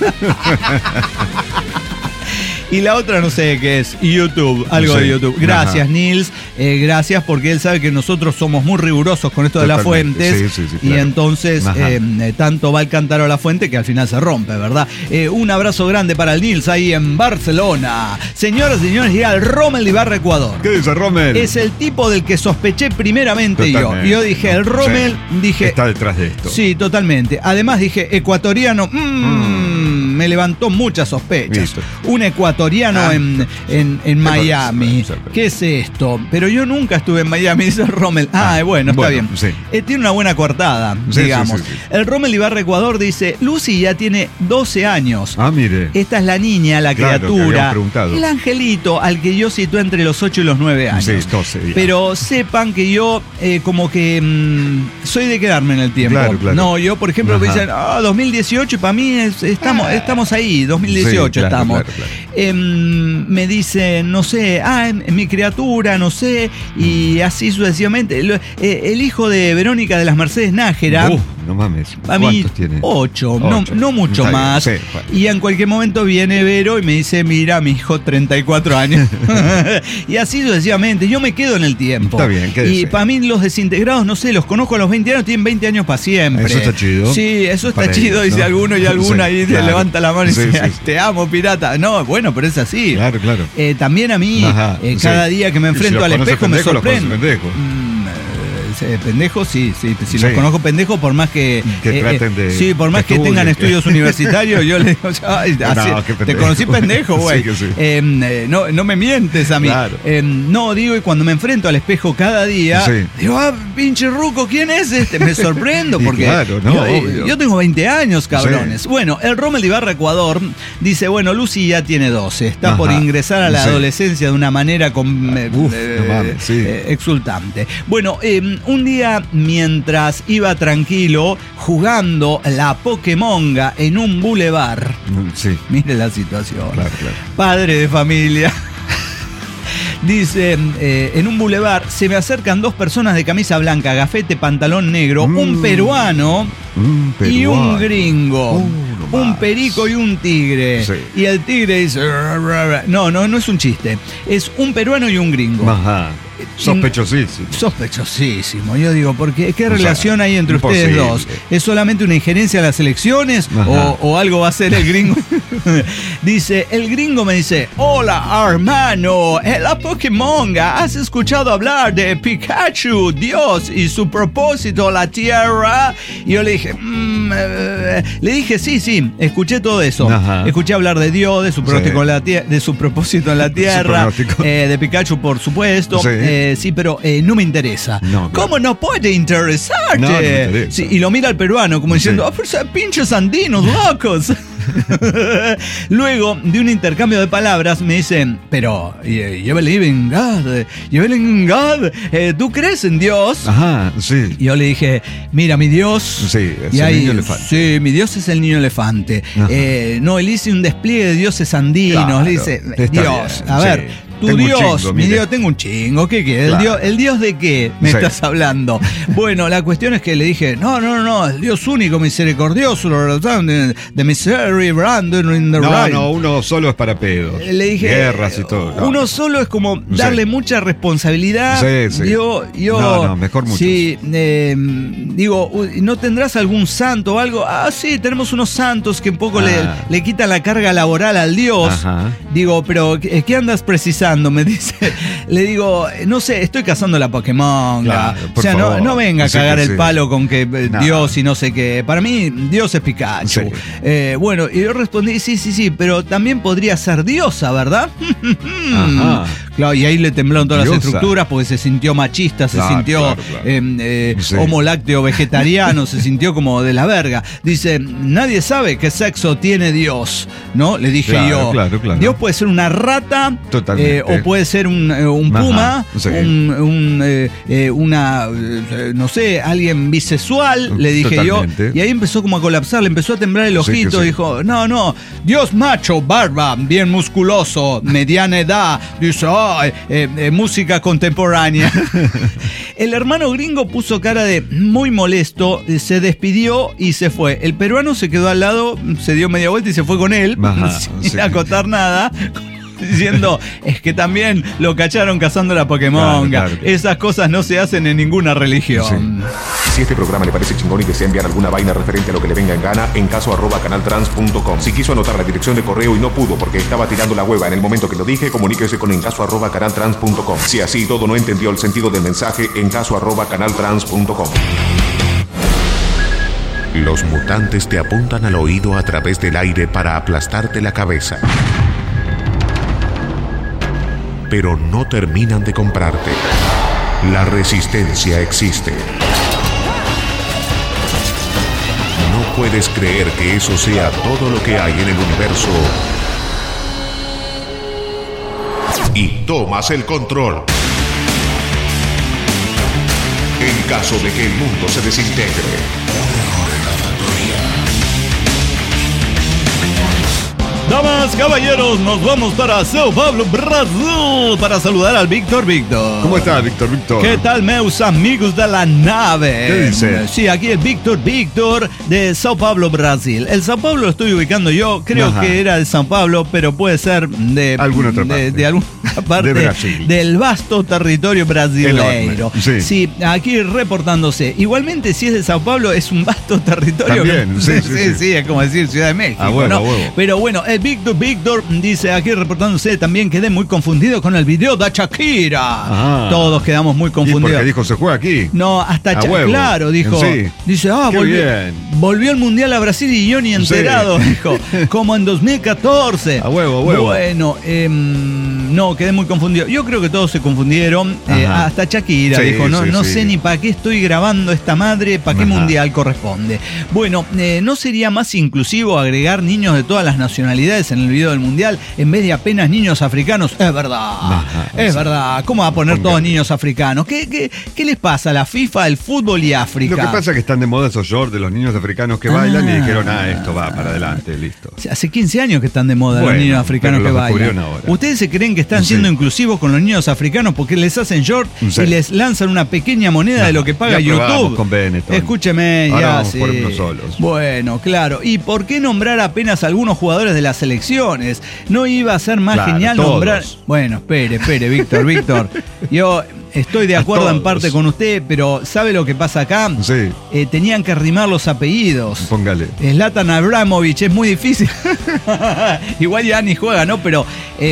Y la otra no sé qué es, YouTube, algo Sí. de YouTube. Gracias, Ajá. Nils, gracias, porque él sabe que nosotros somos muy rigurosos con esto de las Totalmente. fuentes. Sí, Y claro. entonces Ajá. tanto va el cántaro a la fuente que al final se rompe, ¿verdad? Un abrazo grande para el Nils ahí en Barcelona. Señoras y señores, llega el Rommel de Ibarra, Ecuador. ¿Qué dice Rommel? Es el tipo del que sospeché primeramente Totalmente. yo. Yo dije, el Rommel, Sí. dije... Está detrás de esto. Sí, totalmente. Además dije, ecuatoriano, me levantó muchas sospechas. Listo. Un ecuatoriano Ah. en Miami. sí. ¿Qué es esto? Pero yo nunca estuve en Miami, dice Rommel. Bueno, está bueno, bien. sí. Tiene una buena coartada, Sí, digamos. sí. El Rommel Ibarra Ecuador dice, Lucy ya tiene 12 años. Ah, mire. Esta es la niña, la Claro, que criatura, habíamos preguntado. el angelito al que yo situé entre los 8 y los 9 años. Sí, 12 días. Pero sepan que yo como que soy de quedarme en el tiempo. Claro, claro. No, yo por ejemplo me Ajá. dicen, 2018 y para mí estamos ahí, 2018 Sí, claro, estamos. claro. Me dicen, no sé, mi criatura, no sé, y así sucesivamente. El hijo de Verónica de las Mercedes Nájera. no mames. A mí, ¿Cuántos tiene? 8, Ocho. no mucho Está bien, más. sí, bueno. Y en cualquier momento viene Vero y me dice, mira, mi hijo, 34 años. Y así sucesivamente. Yo me quedo en el tiempo. Está bien, quédese. Y para mí los desintegrados, no sé, los conozco a los 20 años, tienen 20 años para siempre. Eso está chido. Sí, eso está Para chido, ellos, dice ¿no? alguno y alguna, Sí, y claro. levanta la mano y Sí, dice, sí, "Ay, sí. te amo, pirata". No, bueno, pero es así. Claro, claro. También a mí, Ajá, cada sí. día que me Y si enfrento los al conoces espejo me pendejo, los conoces sorprendo. pendejo. Pendejos, sí. Si Sí. los conozco pendejos, por más que. traten de. Sí, por más que estudien. tengan estudios universitarios, yo le digo, "Ay, así, qué te pendejo". conocí pendejo, güey. Sí, que sí. No me mientes a mí. Claro. No, digo, y cuando me enfrento al espejo cada día, Sí. digo, pinche ruco, ¿quién es este? Me sorprendo Y porque claro, no, obvio. yo tengo 20 años, cabrones. Sí. Bueno, el Rommel de Ibarra, Ecuador, dice, bueno, Lucy ya tiene 12, está Ajá. por ingresar a la Sí. adolescencia de una manera no mames, sí. exultante. Bueno, un día mientras iba tranquilo jugando la Pokémonga en un bulevar, Sí, mire la situación, claro. padre de familia. Dice, en un bulevar se me acercan dos personas de camisa blanca, gafete, pantalón negro, un peruano y un gringo. no Un más. perico y un tigre. Sí. Y el tigre dice, no es un chiste. Es un peruano y un gringo. Ajá. Sospechosísimo. Sospechosísimo. Yo digo, porque ¿qué O sea, relación hay entre ustedes imposible. dos? ¿Es solamente una injerencia a las elecciones Ajá. o algo va a hacer el gringo? Dice, el gringo me dice, hola hermano, la Pokémonga, ¿has escuchado hablar de Pikachu, Dios y su propósito a la Tierra? Y yo le dije, sí, escuché todo eso. Ajá. Escuché hablar de Dios, de su propósito, de su propósito en la Tierra, pronóstico. de Pikachu, por supuesto. Sí. Pero no me interesa. No, claro. ¿Cómo no puede interesarte? No me interesa. Sí, y lo mira el peruano como diciendo, Sí. pero son pinches andinos, locos. Luego de un intercambio de palabras me dicen, pero you believe in God, ¿tú crees en Dios? Ajá, sí. Y yo le dije, mira, mi Dios. Sí, es y el ahí, niño elefante. Sí, mi Dios es el niño elefante. Ajá. Él hice un despliegue de dioses andinos. Claro, le dice, está Dios, bien, a ver. sí. Tu Tengo un Dios, chingo, mi mire. Dios, tengo un chingo, ¿qué quieres? Claro. ¿El Dios de qué me Sí. estás hablando? Bueno, la cuestión es que le dije, no, el Dios único, misericordioso, de misery, Brandon in the right. No, uno solo es para pedos. Le dije, Guerras y todo. No. uno solo es como darle mucha responsabilidad. Sí. Yo, No, mejor muchos. Sí, digo, ¿no tendrás algún santo o algo? Sí, tenemos unos santos que un poco le quitan la carga laboral al Dios. Ajá. Digo, pero ¿qué andas precisando? Me dice. Le digo, no sé, estoy cazando la Pokémon. Claro, O por sea, favor. no venga a Sí, cagar que el sí. palo con que No. Dios y no sé qué. Para mí, Dios es Pikachu. Sí. Bueno, y yo respondí, sí, pero también podría ser diosa, ¿verdad? Ajá. Claro, y ahí le temblaron todas Diosa. las estructuras porque se sintió machista, se Claro, sintió claro. Sí. homo lácteo vegetariano, se sintió como de la verga. Dice, nadie sabe qué sexo tiene Dios, ¿no? Le dije Claro, yo. claro. Dios puede ser una rata, Totalmente. o puede ser un puma, Ajá, sí. no sé, alguien bisexual, le dije Totalmente. yo. Y ahí empezó como a colapsar, le empezó a temblar el Sí, que ojito, sí. dijo, no, Dios macho, barba, bien musculoso, mediana edad, dice, música contemporánea. El hermano gringo puso cara de muy molesto, se despidió y se fue. El peruano se quedó al lado, se dio media vuelta y se fue con él, Ajá, sin sí. acotar nada. Diciendo, es que también lo cacharon cazando la Pokémon. Claro. Esas cosas no se hacen en ninguna religión. Si este programa le parece chingón y desea enviar alguna vaina referente a lo que le venga en gana, en caso @canaltrans.com. Si quiso anotar la dirección de correo y no pudo porque estaba tirando la hueva en el momento que lo dije, comuníquese con encaso@canaltrans.com. Si así todo no entendió el sentido del mensaje, en caso@canaltrans.com. Los mutantes te apuntan al oído a través del aire para aplastarte la cabeza. Pero no terminan de comprarte. La resistencia existe. No puedes creer que eso sea todo lo que hay en el universo. Y tomas el control. En caso de que el mundo se desintegre. Damas, caballeros, nos vamos para Sao Paulo, Brasil, para saludar al Víctor. ¿Cómo estás, Víctor? ¿Qué tal, meus amigos de la nave? ¿Qué dice? Sí, aquí el Víctor de Sao Paulo, Brasil. El Sao Paulo lo estoy ubicando yo, creo que era de Sao Paulo, pero puede ser de alguna otra parte. De alguna parte de Brasil. Del vasto territorio brasileño. Sí, aquí reportándose. Igualmente, si es de Sao Paulo, es un vasto territorio. También, sí, es como decir Ciudad de México, ¿no? Pero bueno, el Víctor dice aquí reportándose también, quedé muy confundido con el video de Shakira. Todos quedamos muy confundidos. ¿Y porque dijo se juega aquí? No, hasta claro, dijo. Sí. Dice, volvió el Mundial a Brasil y yo ni enterado, dijo. Como en 2014. A huevo. Bueno, no, quedé muy confundido. Yo creo que todos se confundieron. Hasta Shakira dijo, no sé ni para qué estoy grabando esta madre, para qué mundial corresponde. Bueno, ¿no sería más inclusivo agregar niños de todas las nacionalidades en el video del mundial en vez de apenas niños africanos? Es verdad. ¿Cómo va a poner todos niños africanos? ¿Qué les pasa a la FIFA, el fútbol y África? Lo que pasa es que están de moda esos shorts de los niños africanos que bailan y dijeron, esto va para adelante, listo. Hace 15 años que están de moda los niños africanos que bailan. Ahora. ¿Ustedes se creen que están siendo inclusivos con los niños africanos porque les hacen short y les lanzan una pequeña moneda de lo que paga YouTube? Con Benetton. Escúcheme, ahora ya vamos por unos solos. Bueno, claro. ¿Y por qué nombrar apenas algunos jugadores de las selecciones? ¿No iba a ser más genial nombrar? Bueno, espere, Víctor. Yo estoy de acuerdo en parte con usted, pero ¿sabe lo que pasa acá? Sí. Tenían que rimar los apellidos. Póngale. Zlatan Abramovich, es muy difícil. Igual ya ni juega, ¿no? Pero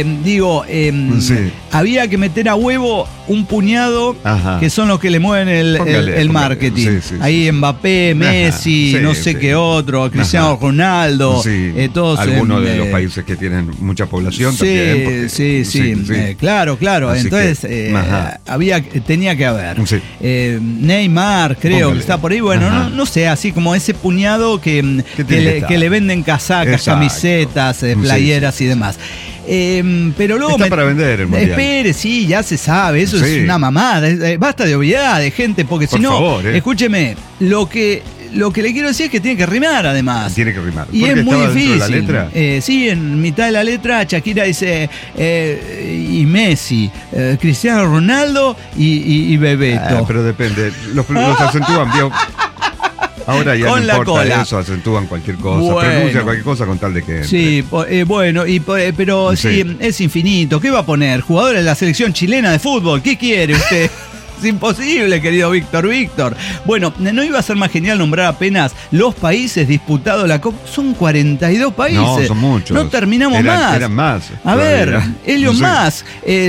había que meter a huevo un puñado que son los que le mueven el marketing. Sí, ahí Mbappé, Messi, no sé qué otro, Cristiano Ronaldo. Todos algunos de los países que tienen mucha población también. Claro. Así entonces tenía que haber. Neymar, creo que está por ahí. Bueno, no sé, así como ese puñado que le venden casacas, camisetas, playeras y demás. Pero luego está para vender el mundial. Espere, sí, ya se sabe, eso es una mamada. Basta de obviedad de gente, porque si no, escúcheme, lo que le quiero decir es que tiene que rimar, además. Tiene que rimar. Y es muy difícil. ¿La letra? Sí, en mitad de la letra Shakira dice y Messi, Cristiano Ronaldo y Bebeto. Pero depende, los acentúan bien. Ahora ya con no la importa cola. Eso, acentúan cualquier cosa, pronuncian cualquier cosa con tal de que entre. Sí, pero sí, es infinito. ¿Qué va a poner? Jugadores de la selección chilena de fútbol. ¿Qué quiere usted? Es imposible, querido Víctor. Bueno, ¿no iba a ser más genial nombrar apenas los países disputados la Copa? Son 42 países. No, son muchos. No terminamos más. Eran más. A ver, Elon Musk.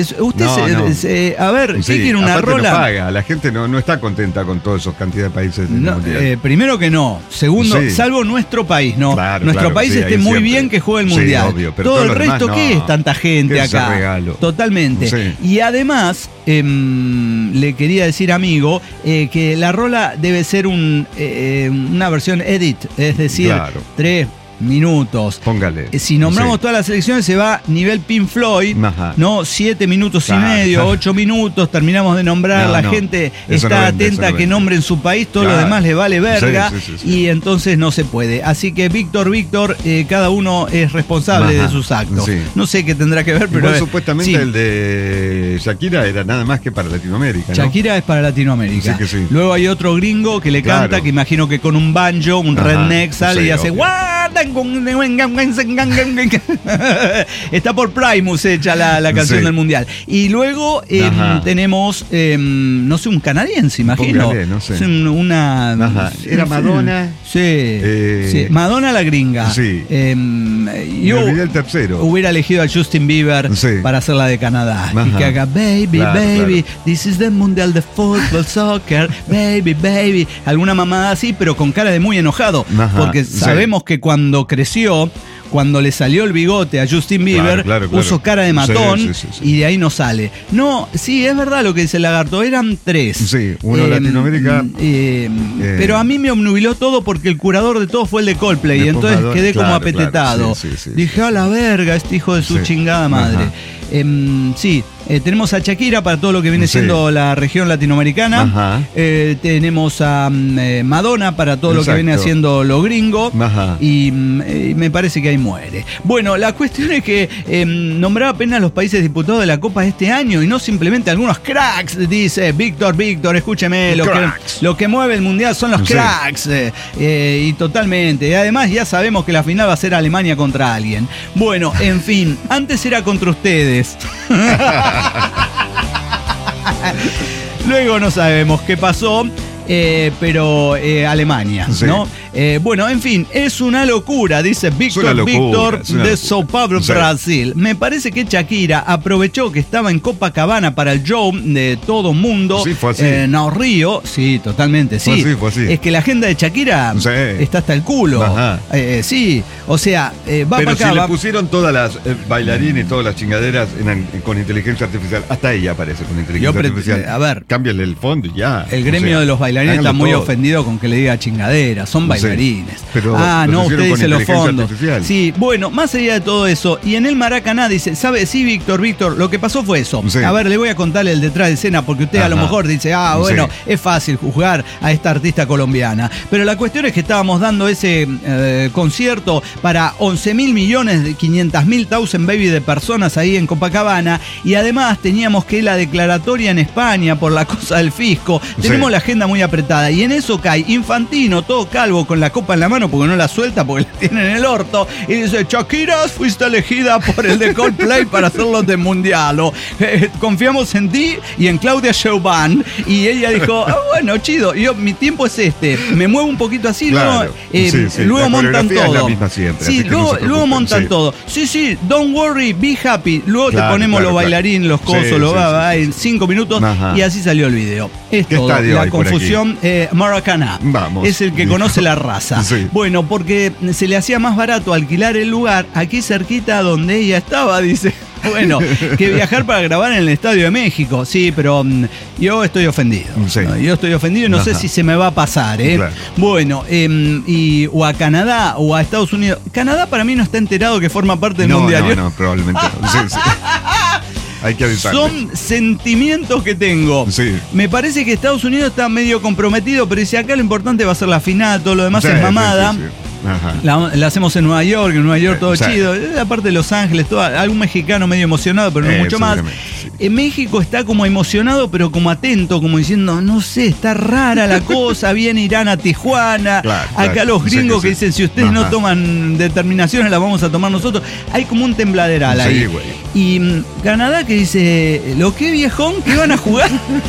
A ver, ¿qué quiere una rola? No paga. La gente no está contenta con toda esa cantidad de países del mundial. Primero que no. Segundo, salvo nuestro país, ¿no? Claro, nuestro país esté muy bien que juegue el mundial. Obvio, pero todo el resto, ¿qué es tanta gente acá? Regalo. Totalmente. Y además, le quería decir, amigo, que la rola debe ser una versión edit, es decir, 3 minutos. Póngale. Si nombramos todas las selecciones se va nivel Pink Floyd, ¿no? 7 minutos y medio, 8 minutos, terminamos de nombrar, la gente está atenta a que nombren su país, todo lo demás le vale verga, y entonces no se puede. Así que Víctor, cada uno es responsable de sus actos. No sé qué tendrá que ver, pero igual, supuestamente el de Shakira era nada más que para Latinoamérica, ¿no? Shakira es para Latinoamérica. Luego hay otro gringo que le canta, que imagino que con un banjo, un redneck sale y hace ¡Guarda! Está por Primus hecha la canción del mundial. Y luego tenemos, no sé, un canadiense, imagino. Póngale, no sé. Era Madonna. Sí, Madonna la gringa. Sí. Yo olvidé el tercero. Hubiera elegido a Justin Bieber para hacer la de Canadá. Y que haga baby, this is the mundial de fútbol, soccer, baby. Alguna mamada así, pero con cara de muy enojado. Porque sabemos que cuando creció, cuando le salió el bigote a Justin Bieber, puso cara de matón y de ahí no sale. No, sí, es verdad lo que dice el lagarto, eran 3. Sí, uno Latinoamérica. Pero a mí me obnubiló todo porque el curador de todo fue el de Coldplay y entonces quedé como apetetado. Dije, a la verga, este hijo de su chingada madre. Tenemos a Shakira para todo lo que viene siendo la región latinoamericana. Ajá. Tenemos a Madonna para todo lo que viene haciendo lo gringo. Ajá. Y me parece que ahí muere. Bueno, la cuestión es que nombraba apenas los países diputados de la Copa de este año y no simplemente algunos cracks, dice Víctor, escúcheme, lo que mueve el mundial son los cracks. Y totalmente. Y además ya sabemos que la final va a ser Alemania contra alguien. Bueno, en fin, antes era contra ustedes. Luego no sabemos qué pasó. Pero Alemania, ¿no? Bueno, en fin, es una locura, dice Víctor de São Paulo, Brasil. Me parece que Shakira aprovechó que estaba en Copacabana para el show de todo mundo. Sí, fue así. No, Río, sí, totalmente, sí. Fue así. Es que la agenda de Shakira está hasta el culo. Sí, o sea, va para acá. Pero si le pusieron todas las bailarines y todas las chingaderas con inteligencia artificial, hasta ella aparece con inteligencia artificial. A ver. Cámbiale el fondo y ya. El gremio de los bailarines está muy ofendido con que le diga chingadera, son bailarines. Pero no, usted dice los fondos. Artificial. Sí, bueno, más allá de todo eso, y en el Maracaná dice, ¿sabe? Sí, Víctor, lo que pasó fue eso. Sí. A ver, le voy a contarle el detrás de escena, porque usted a lo mejor dice, bueno, es fácil juzgar a esta artista colombiana. Pero la cuestión es que estábamos dando ese concierto para 11.500.000 baby de personas ahí en Copacabana, y además teníamos que la declaratoria en España por la cosa del fisco. Tenemos la agenda muy apretada, y en eso cae Infantino, todo calvo, con la copa en la mano porque no la suelta, porque la tiene en el orto, y dice, Shakira, fuiste elegida por el de Coldplay para hacerlo de mundial, confiamos en ti y en Claudia Sheinbaum. Y ella dijo, bueno, chido, mi tiempo es me muevo un poquito así, claro. Luego montan todo. Es la misma siempre, sí, luego montan todo. Sí, don't worry, be happy. Luego te ponemos los bailarines, los cosos, en 5 minutos. Ajá. Y así salió el video. Es todo. La confusión, Maracaná. Vamos. Es el que conoce la raza. Sí. Bueno, porque se le hacía más barato alquilar el lugar aquí cerquita donde ella estaba, dice. Bueno, que viajar para grabar en el Estadio de México. Sí, pero yo estoy ofendido. Sí. Yo estoy ofendido y no sé si se me va a pasar, Claro. Bueno, o a Canadá o a Estados Unidos. Canadá para mí no está enterado que forma parte del Mundial. No, probablemente no. Sí. Hay que avisarle. Son sentimientos que tengo. Sí. Me parece que Estados Unidos está medio comprometido, pero dice acá lo importante va a ser la final, todo lo demás es mamada. Sí. Ajá. La hacemos en Nueva York todo chido. Aparte de Los Ángeles, algún mexicano medio emocionado, pero no mucho más. Sí. En México está como emocionado, pero como atento, como diciendo, no sé, está rara la cosa, viene Irán a Tijuana. Acá los gringos que dicen, si ustedes no toman determinaciones, las vamos a tomar nosotros. Hay como un tembladeral ahí. Güey. Y Canadá que dice, ¿lo que viejón? ¿Qué van a jugar?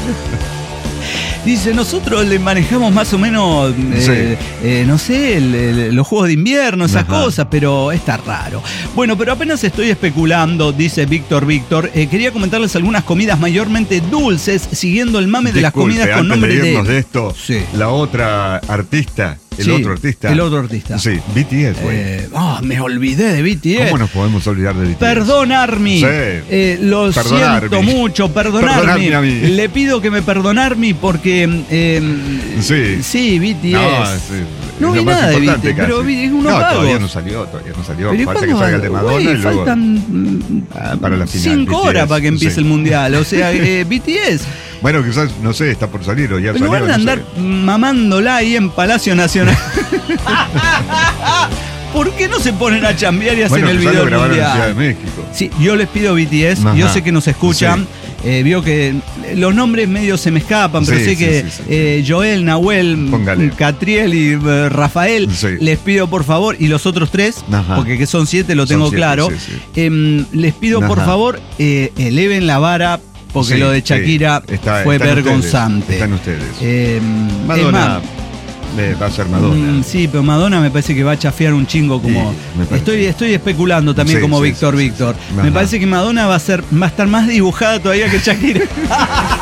Dice, nosotros le manejamos más o menos, no sé, los juegos de invierno, esas cosas, pero está raro. Bueno, pero apenas estoy especulando, dice Víctor. Quería comentarles algunas comidas mayormente dulces, siguiendo el mame de las comidas con nombre de esto, la otra artista. El otro artista. Sí, BTS, güey. Me olvidé de BTS. ¿Cómo nos podemos olvidar de BTS? Perdón, Army. Lo siento mucho, perdonarme. Le pido que me perdonarme porque... sí, BTS. No vi nada de BTS, pero es unos vagos. Todavía no salió. Falta que salga el de Madonna y luego... Faltan para la final, 5 horas para que empiece el Mundial. O sea, BTS... Bueno, quizás, no sé, está por salir o ya salió. En lugar de andar mamándola ahí en Palacio Nacional. ¿Por qué no se ponen a chambear y hacen el video del Mundial? En Ciudad de México. Sí, yo les pido BTS, yo sé que nos escuchan. Vio que los nombres medio se me escapan, pero sé que Joel, Nahuel, Catriel y Rafael, les pido por favor, y los otros 3, porque que son 7, lo tengo claro, les pido por favor, eleven la vara. Porque lo de Shakira fue vergonzante. Están ustedes. Madonna va a ser Madonna. Sí, pero Madonna me parece que va a chafear un chingo como... Estoy especulando también como Víctor. Me parece que Madonna va a estar más dibujada todavía que Shakira.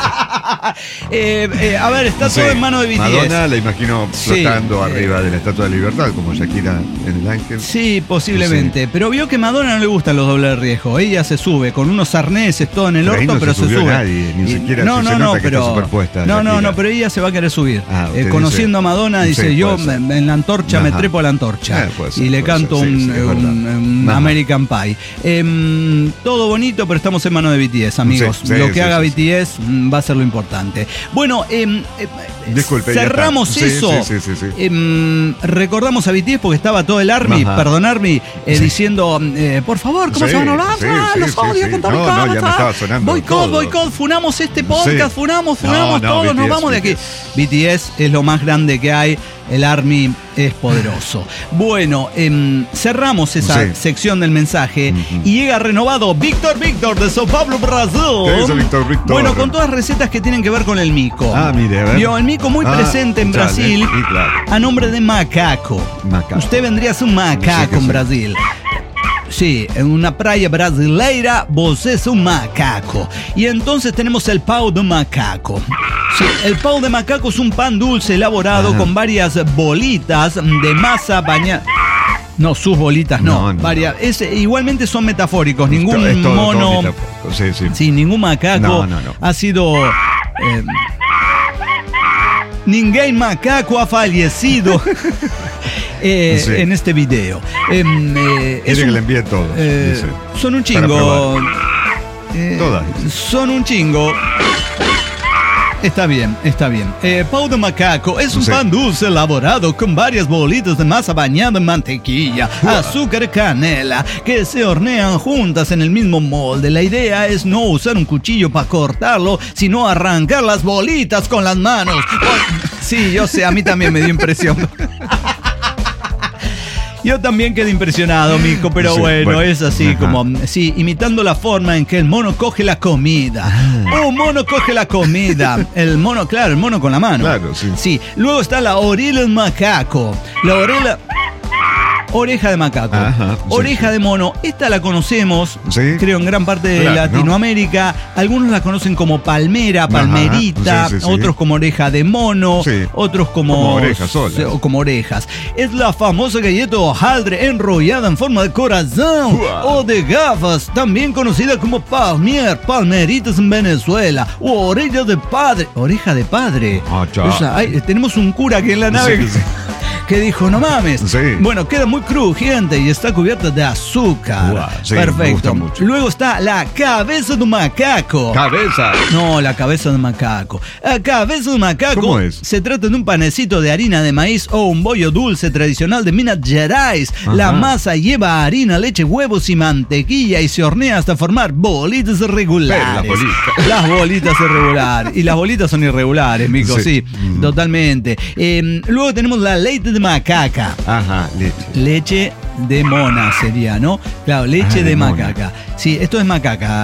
A ver, está todo en manos de BTS. Madonna la imagino flotando arriba de la Estatua de Libertad, como Shakira en el Ángel. Sí, posiblemente. Pero vio que a Madonna no le gustan los dobles de riesgo. Ella se sube con unos arneses, todo en el orto, no pero se sube. Nadie, ni siquiera se nota que está superpuesta. No, pero ella se va a querer subir. Conociendo a Madonna, dice, yo en la antorcha me trepo a la antorcha. Y le canto un American Pie. Todo bonito, pero estamos en manos de BTS, amigos. Lo que haga BTS va a ser lo importante. Bueno, disculpe, cerramos eso. Recordamos a BTS porque estaba todo el Army, perdón Army, diciendo, por favor, ¿cómo se van a hablar? Los odio con todo mi corazón. No, ya me estaba sonando. Boicot, funamos este podcast, funamos todos, nos vamos de aquí. BTS es lo más grande que hay. El Army es poderoso. Bueno, cerramos esa sección del mensaje y llega renovado Víctor de São Paulo, Brasil. ¿Qué dice Víctor? Bueno, con todas recetas que tienen que ver con el mico. Mire, a ver. Vio, el mico muy presente en Brasil, a nombre de macaco. Usted vendría a ser un macaco en Brasil. Sí, en una playa brasileira, vos es un macaco. Y entonces tenemos el pão de macaco. Sí, el pão de macaco es un pan dulce elaborado con varias bolitas de masa bañada. No, sus bolitas no. Varias. Igualmente son metafóricos. Ningún mono. Sí, ningún macaco ha sido. Ningún macaco ha fallecido. En este video. Quiere que le envíe todo. Son un chingo. Todas. Son un chingo. Está bien. Pão de macaco es un pan dulce elaborado con varias bolitas de masa bañada en mantequilla, azúcar y canela, que se hornean juntas en el mismo molde. La idea es no usar un cuchillo para cortarlo, sino arrancar las bolitas con las manos. Sí, yo sé, a mí también me dio impresión. Yo también quedé impresionado, mico, pero bueno, es así como, imitando la forma en que el mono coge la comida. Un mono coge la comida. El mono con la mano. Claro, sí. Luego está la oreja del macaco. Oreja de macaco. Oreja de mono. Esta la conocemos, creo, en gran parte de Latinoamérica. Algunos la conocen como palmera, palmerita. Otros como oreja de mono. Otros como orejas solas. O como orejas. Es la famosa galleta de hojaldre enrollada en forma de corazón o de gafas, también conocida como palmeritas en Venezuela. O oreja de padre. Oreja de padre. Tenemos un cura aquí en la nave que dijo, no mames. Bueno, queda muy crujiente y está cubierta de azúcar. Perfecto. Luego está la cabeza de macaco. ¿Cabeza? No, la cabeza de macaco. La cabeza de macaco. ¿Cómo es? Se trata de un panecito de harina de maíz o un bollo dulce tradicional de Minas Gerais. La masa lleva harina, leche, huevos y mantequilla y se hornea hasta formar bolitas irregulares. Las bolitas irregulares. Y las bolitas son irregulares, mico, sí. Totalmente. Luego tenemos la leche de macaca. Leche de mona sería, ¿no? Claro, leche de macaca. Sí, esto es macaca.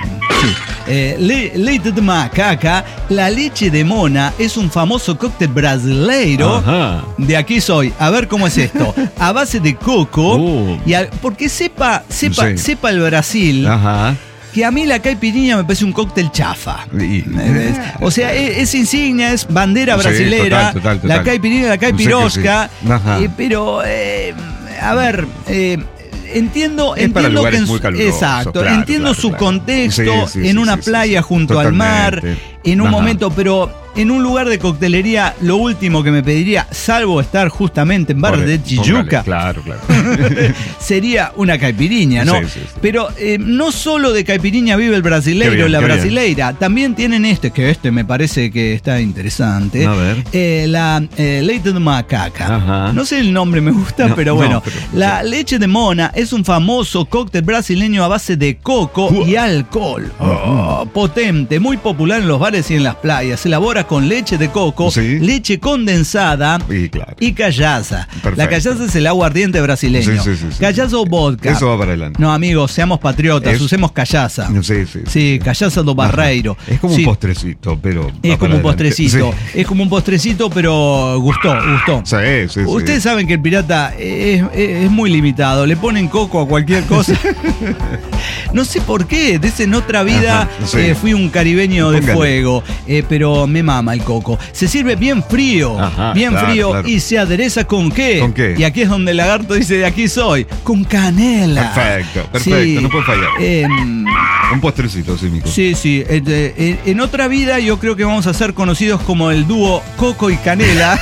Leche de macaca. La leche de mona es un famoso cóctel brasileiro. De aquí soy. A ver cómo es esto. A base de coco. Porque sepa el Brasil. Que a mí la caipirinha me parece un cóctel chafa. O sea, es insignia, es bandera brasilera. Total. La caipirinha, la caipirosca. Pero, a ver, entiendo que entiendo su contexto en una playa junto al mar, en un momento, pero en un lugar de coctelería, lo último que me pediría, salvo estar justamente en Barra de Tijuca, claro. sería una caipirinha, ¿no? Pero no solo de caipirinha vive el brasileiro y la brasileira, también tienen que me parece que está interesante. A ver. La leche de macaca. No sé el nombre, me gusta, pero bueno. La leche de mona es un famoso cóctel brasileño a base de coco y alcohol. Potente, muy popular en los bares y en las playas. Se elabora con leche de coco, leche condensada y callaza. La callaza es el agua ardiente brasileña. brasileño. Sí. Callaza o vodka. Eso va para adelante. No, amigos, seamos patriotas, usemos callaza. Sí, callaza do Barreiro. Es como un postrecito, pero. Es como un postrecito. Sí. Es como un postrecito, pero gustó. Sí. Ustedes saben que el pirata es muy limitado. Le ponen coco a cualquier cosa. No sé por qué. Desde en otra vida fui un caribeño de fuego. Pero me mama el coco. Se sirve bien frío. Claro. Y se adereza ¿con qué? ¿Con qué? Y aquí es donde el lagarto dice: de aquí soy. Con canela. Perfecto. Sí. No puede fallar. Un postrecito, sí, Mico. Sí. En otra vida yo creo que vamos a ser conocidos como el dúo Coco y Canela.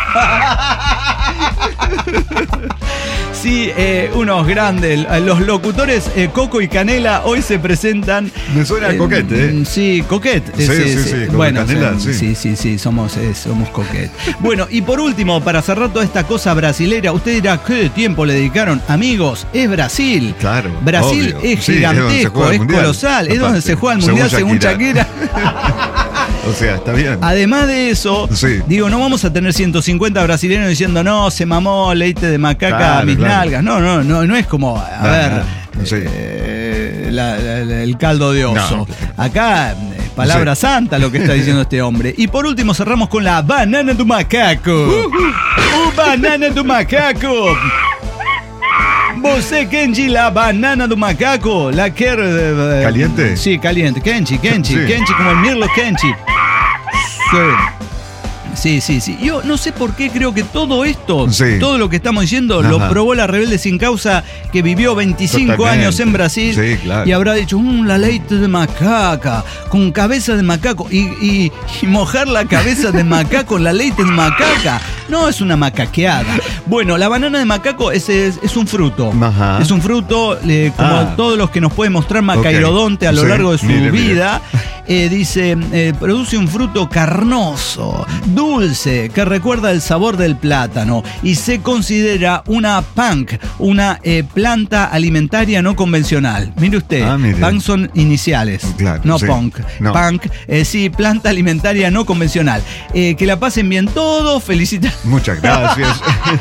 Sí, unos grandes. Los locutores Coco y Canela hoy se presentan. Me suena a Coquette, Sí, Coquette. Sí. Bueno, Canela, sí, somos Coquette. Bueno, y por último, para cerrar toda esta cosa brasilera, usted dirá: ¿qué tiempo le dedicaron? Amigos, es Brasil. Claro. Brasil obvio. Es gigantesco, es colosal. Es donde se juega el mundial según Shakira. O sea, está bien. Además de eso, digo, no vamos a tener 150 brasileños diciendo: no, se mamó, leite de macaca a mis nalgas. No es como, el caldo de oso. No. Acá, palabra santa lo que está diciendo este hombre. Y por último cerramos con la banana do macaco. Banana do macaco. Você, Kenji, la banana do macaco, la que... ¿Caliente? Sí, caliente. Kenji, como el Mirlo Kenji. Sí. Yo no sé por qué creo que todo esto, todo lo que estamos diciendo, lo probó la rebelde sin causa que vivió 25 años en Brasil. Sí, claro. Y habrá dicho: la leite de macaca, con cabeza de macaco. Y mojar la cabeza de macaco en la leite de macaca. No, es una macaqueada. Bueno, la banana de macaco es un fruto. Es un fruto, como todos los que nos puede mostrar Macairodonte a lo largo de su vida. Dice, produce un fruto carnoso, dulce, que recuerda el sabor del plátano y se considera una punk, una planta alimentaria no convencional. Mire usted, punk son iniciales, no punk. Punk, planta alimentaria no convencional. Que la pasen bien todos, felicitaciones. Muchas gracias.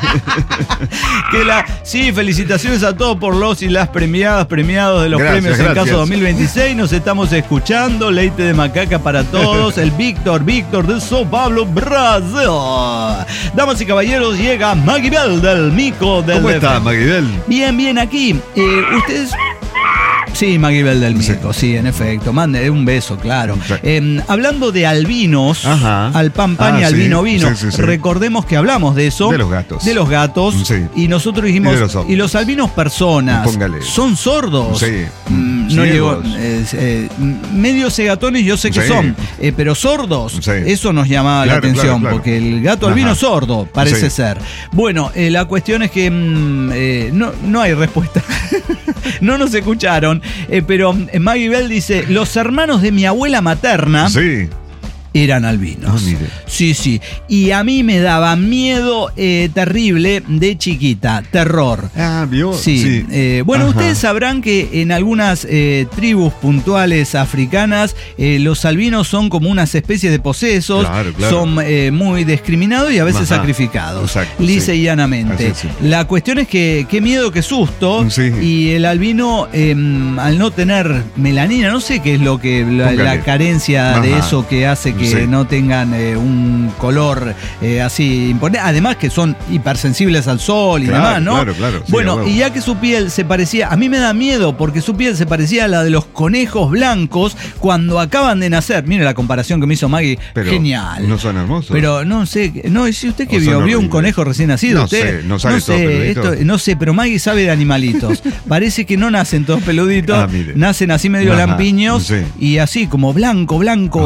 Felicitaciones a todos por los y las premiados de los premios en caso 2026. Nos estamos escuchando. Leite de macaca para todos. El Víctor de São Paulo, Brasil. Damas y caballeros, llega Maguibel del Mico del ¿Cómo está, Maguibel? Bien, aquí. Ustedes... Sí, Maguibel del Mico, sí, en efecto. Mande un beso, claro. Hablando de albinos, al pan y al vino. Recordemos que hablamos de eso. De los gatos. Y nosotros dijimos, y los albinos personas, ¿son sordos? Sí. No llegó, medio cegatones yo sé que son, pero sordos, eso nos llamaba la atención, porque el gato albino es sordo, parece ser. Bueno, la cuestión es que no hay respuesta. No nos escucharon, pero Maguibel dice: los hermanos de mi abuela materna eran albinos. Sí. Y a mí me daba miedo terrible de chiquita, terror. ¿Vio? Sí. Bueno, ustedes sabrán que en algunas tribus puntuales africanas los albinos son como unas especies de posesos, son muy discriminados y a veces sacrificados, lisa y llanamente. La cuestión es que qué miedo, qué susto, y el albino al no tener melanina, no sé qué es lo que la carencia de eso que hace que no tengan un color así imponente, además que son hipersensibles al sol y demás, ¿no? Bueno, y ya que su piel se parecía, a mí me da miedo porque su piel se parecía a la de los conejos blancos cuando acaban de nacer. Mire la comparación que me hizo Maggie, genial. ¿No son hermosos? Pero no sé, si usted que vio un conejo recién nacido, no usted sé, no sabe todo peludito. No sé, pero Maggie sabe de animalitos. Parece que no nacen todos peluditos, nacen así medio lampiños y así como blanco.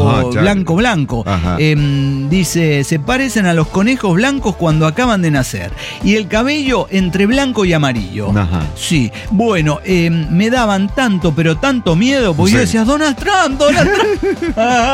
Dice, se parecen a los conejos blancos cuando acaban de nacer. Y el cabello entre blanco y amarillo. Sí, bueno, me daban tanto, pero tanto miedo, porque yo decía, Donald Trump.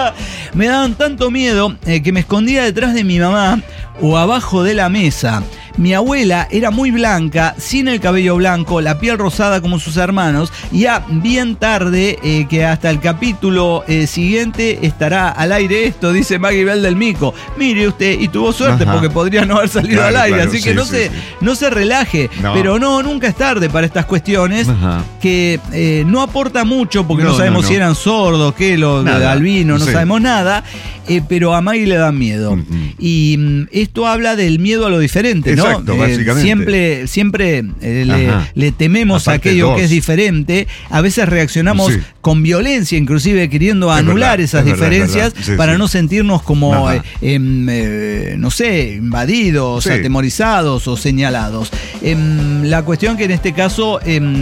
Me daban tanto miedo que me escondía detrás de mi mamá o abajo de la mesa. Mi abuela era muy blanca, sin el cabello blanco, la piel rosada como sus hermanos, y ya bien tarde, que hasta el capítulo siguiente estará al aire esto, dice Maggie Bell del Mico. Mire usted, y tuvo suerte porque podría no haber salido al aire, así que no se relaje, pero nunca es tarde para estas cuestiones que no aporta mucho porque no sabemos si eran sordos, qué, de albino, no sabemos nada, pero a Maggie le da miedo. Y esto habla del miedo a lo diferente, ¿no? Exacto, básicamente. Siempre le tememos a aquello que es diferente. A veces reaccionamos con violencia, inclusive queriendo anular esas diferencias para no sentirnos como, no sé, invadidos, atemorizados o señalados. La cuestión que en este caso,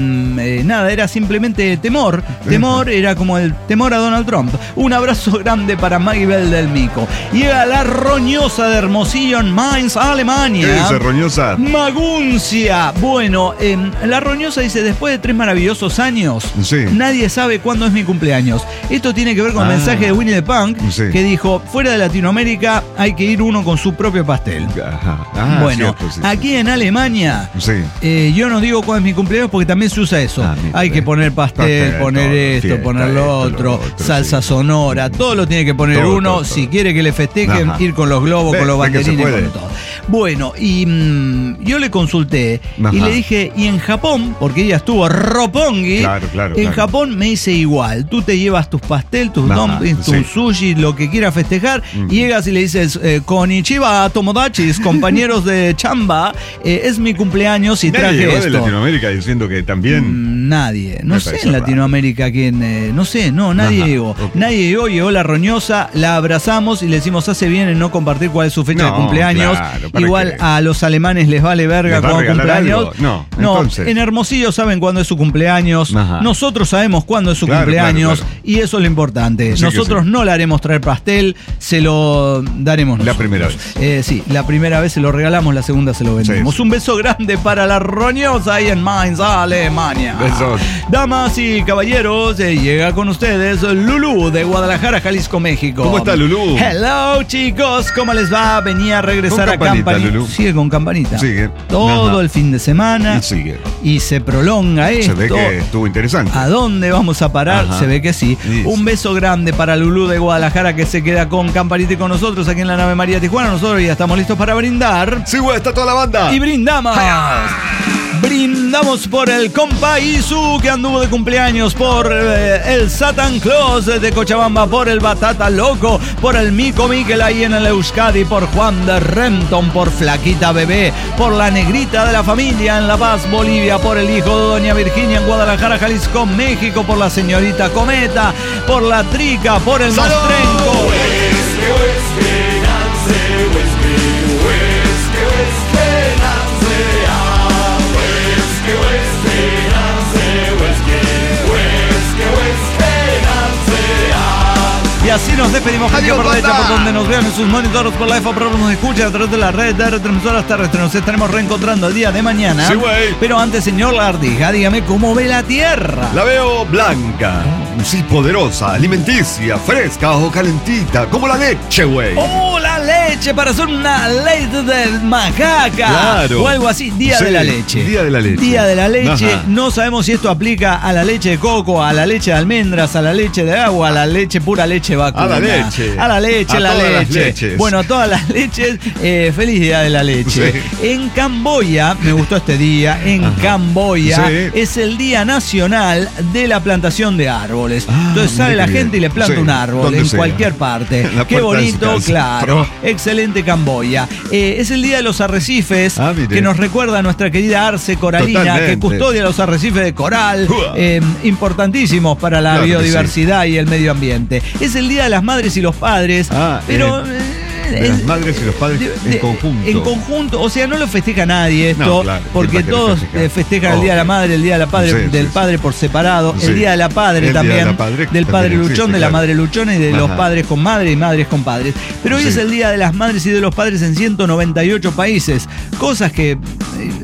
era simplemente temor. Temor era como el temor a Donald Trump. Un abrazo grande para Maggie Bell del Mico. Llega la roñosa de Hermosillo en Mainz, Alemania. ¿Qué dice roñosa? Maguncia. Bueno, la roñosa dice, después de 3 maravillosos años, nadie sabe cuándo es mi cumpleaños. Esto tiene que ver con el mensaje de Winnie the Pooh, que dijo, fuera de Latinoamérica hay que ir uno con su propio pastel. Bueno, aquí en Alemania, yo no digo cuándo es mi cumpleaños porque también se usa eso. Hay que poner pastel, poner esto, poner lo otro, salsa sonora, todo lo tiene que poner uno. Si quiere que le festejen, ir con los globos, con los banderines, con todo. Bueno, y yo le consulté y le dije, y en Japón, porque ella estuvo roppongi, en Japón me dice igual, tú te llevas tus pastel, tus dumplings, tus sushi, lo que quieras festejar, y llegas y le dices, konnichiwa, tomodachis, compañeros de chamba, es mi cumpleaños y traje esto. ¿Nadie de Latinoamérica diciendo que también? Nadie, no sé en Latinoamérica quién, no sé, nadie llegó. Nadie llegó la roñosa, la abrazamos y le decimos, hace bien en no compartir cuál es su fecha de cumpleaños. Igual a los alemanes les vale verga cuando cumpleaños. Entonces. En Hermosillo saben cuándo es su cumpleaños. Nosotros sabemos cuándo es su cumpleaños. Y eso es lo importante. Nosotros no le haremos traer pastel, se lo daremos nosotros. La primera vez. Sí, la primera vez se lo regalamos, la segunda se lo vendemos. Un beso grande para la roñosa ahí en Mainz, Alemania. Besos. Damas y caballeros, llega con ustedes Lulú de Guadalajara, Jalisco, México. ¿Cómo está Lulú? Hello, chicos, ¿cómo les va? Venía a regresar a Campanita. Sigue con Campanita. Sigue. Todo el fin de semana. Y sigue. Y se prolonga esto. Se ve que estuvo interesante. ¿A dónde vamos a parar? Se ve que sí. Un beso grande para Lulú de Guadalajara que se queda con Campanita y con nosotros aquí en la nave María Tijuana. Nosotros ya estamos listos para brindar. Sí, güey, está toda la banda. Y brindamos. Brindamos por el compa Isu que anduvo de cumpleaños, por el Satan Claus de Cochabamba, por el Batata Loco, por el Mico Miquel ahí en el Euskadi, por Juan de Renton, por Flaquita Bebé, por la Negrita de la Familia en La Paz, Bolivia, por el hijo de Doña Virginia en Guadalajara, Jalisco, México, por la señorita Cometa, por la Trica, por el Mostrenco. Y así nos despedimos, gente por la derecha, por donde nos vean en sus monitores, por la EFA, pero nos escuchan a través de la red de retransmisoras terrestres. Nos estaremos reencontrando el día de mañana. Sí, güey. Pero antes, señor Lardija, dígame cómo ve la Tierra. La veo blanca, sí, poderosa, alimenticia, fresca o calentita, como la leche, güey. ¡Oh, la leche! Para hacer una leche de macaca. Claro. O algo así, Día de la Leche. Día de la leche. Día de la leche. Ajá. No sabemos si esto aplica a la leche de coco, a la leche de almendras, a la leche de agua, a la leche pura leche vacuna. A la leche. A la leche, a la todas leche. Las leches. Bueno, a todas las leches, feliz Día de la Leche. Sí. En Camboya, me gustó este día, en Camboya es el Día Nacional de la Plantación de árboles. Entonces sale la gente y le planta un árbol en cualquier parte. Qué bonito, claro. Excelente Camboya. Es el Día de los Arrecifes, que nos recuerda a nuestra querida Arce Coralina, que custodia los arrecifes de coral, importantísimos para la biodiversidad y el medio ambiente. Es el Día de las Madres y los Padres, pero... de las madres y los padres en conjunto. En conjunto, o sea, no lo festeja nadie esto, porque todos festejan el Día de la Madre, el Día de la Padre, del Padre por separado, el Día de la Padre también, del Padre Luchón, de la Madre Luchona y de los padres con madre y madres con padres. Pero hoy es el Día de las Madres y de los Padres en 198 países, cosas que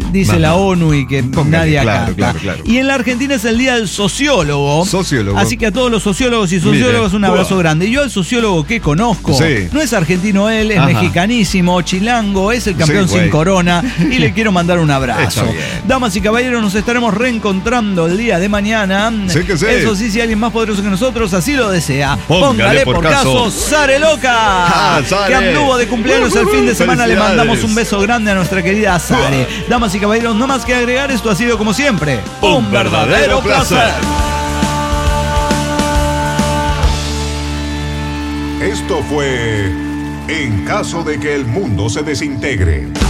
dice la ONU y que nadie claro, acata. claro. Y en la Argentina es el día del sociólogo. Sociólogo. Así que a todos los sociólogos y sociólogos un abrazo grande. Y yo al sociólogo que conozco, no es argentino él, es mexicanísimo, chilango, es el campeón sin corona y le quiero mandar un abrazo. Damas y caballeros, nos estaremos reencontrando el día de mañana. Sí que sí. Eso sí, si alguien más poderoso que nosotros así lo desea, póngale por caso Sare Loca, que anduvo de cumpleaños el fin de semana. Le mandamos un beso grande a nuestra querida Sare. Damas y caballeros, no más que agregar, esto ha sido como siempre un verdadero placer. Esto fue En caso de que el mundo se desintegre.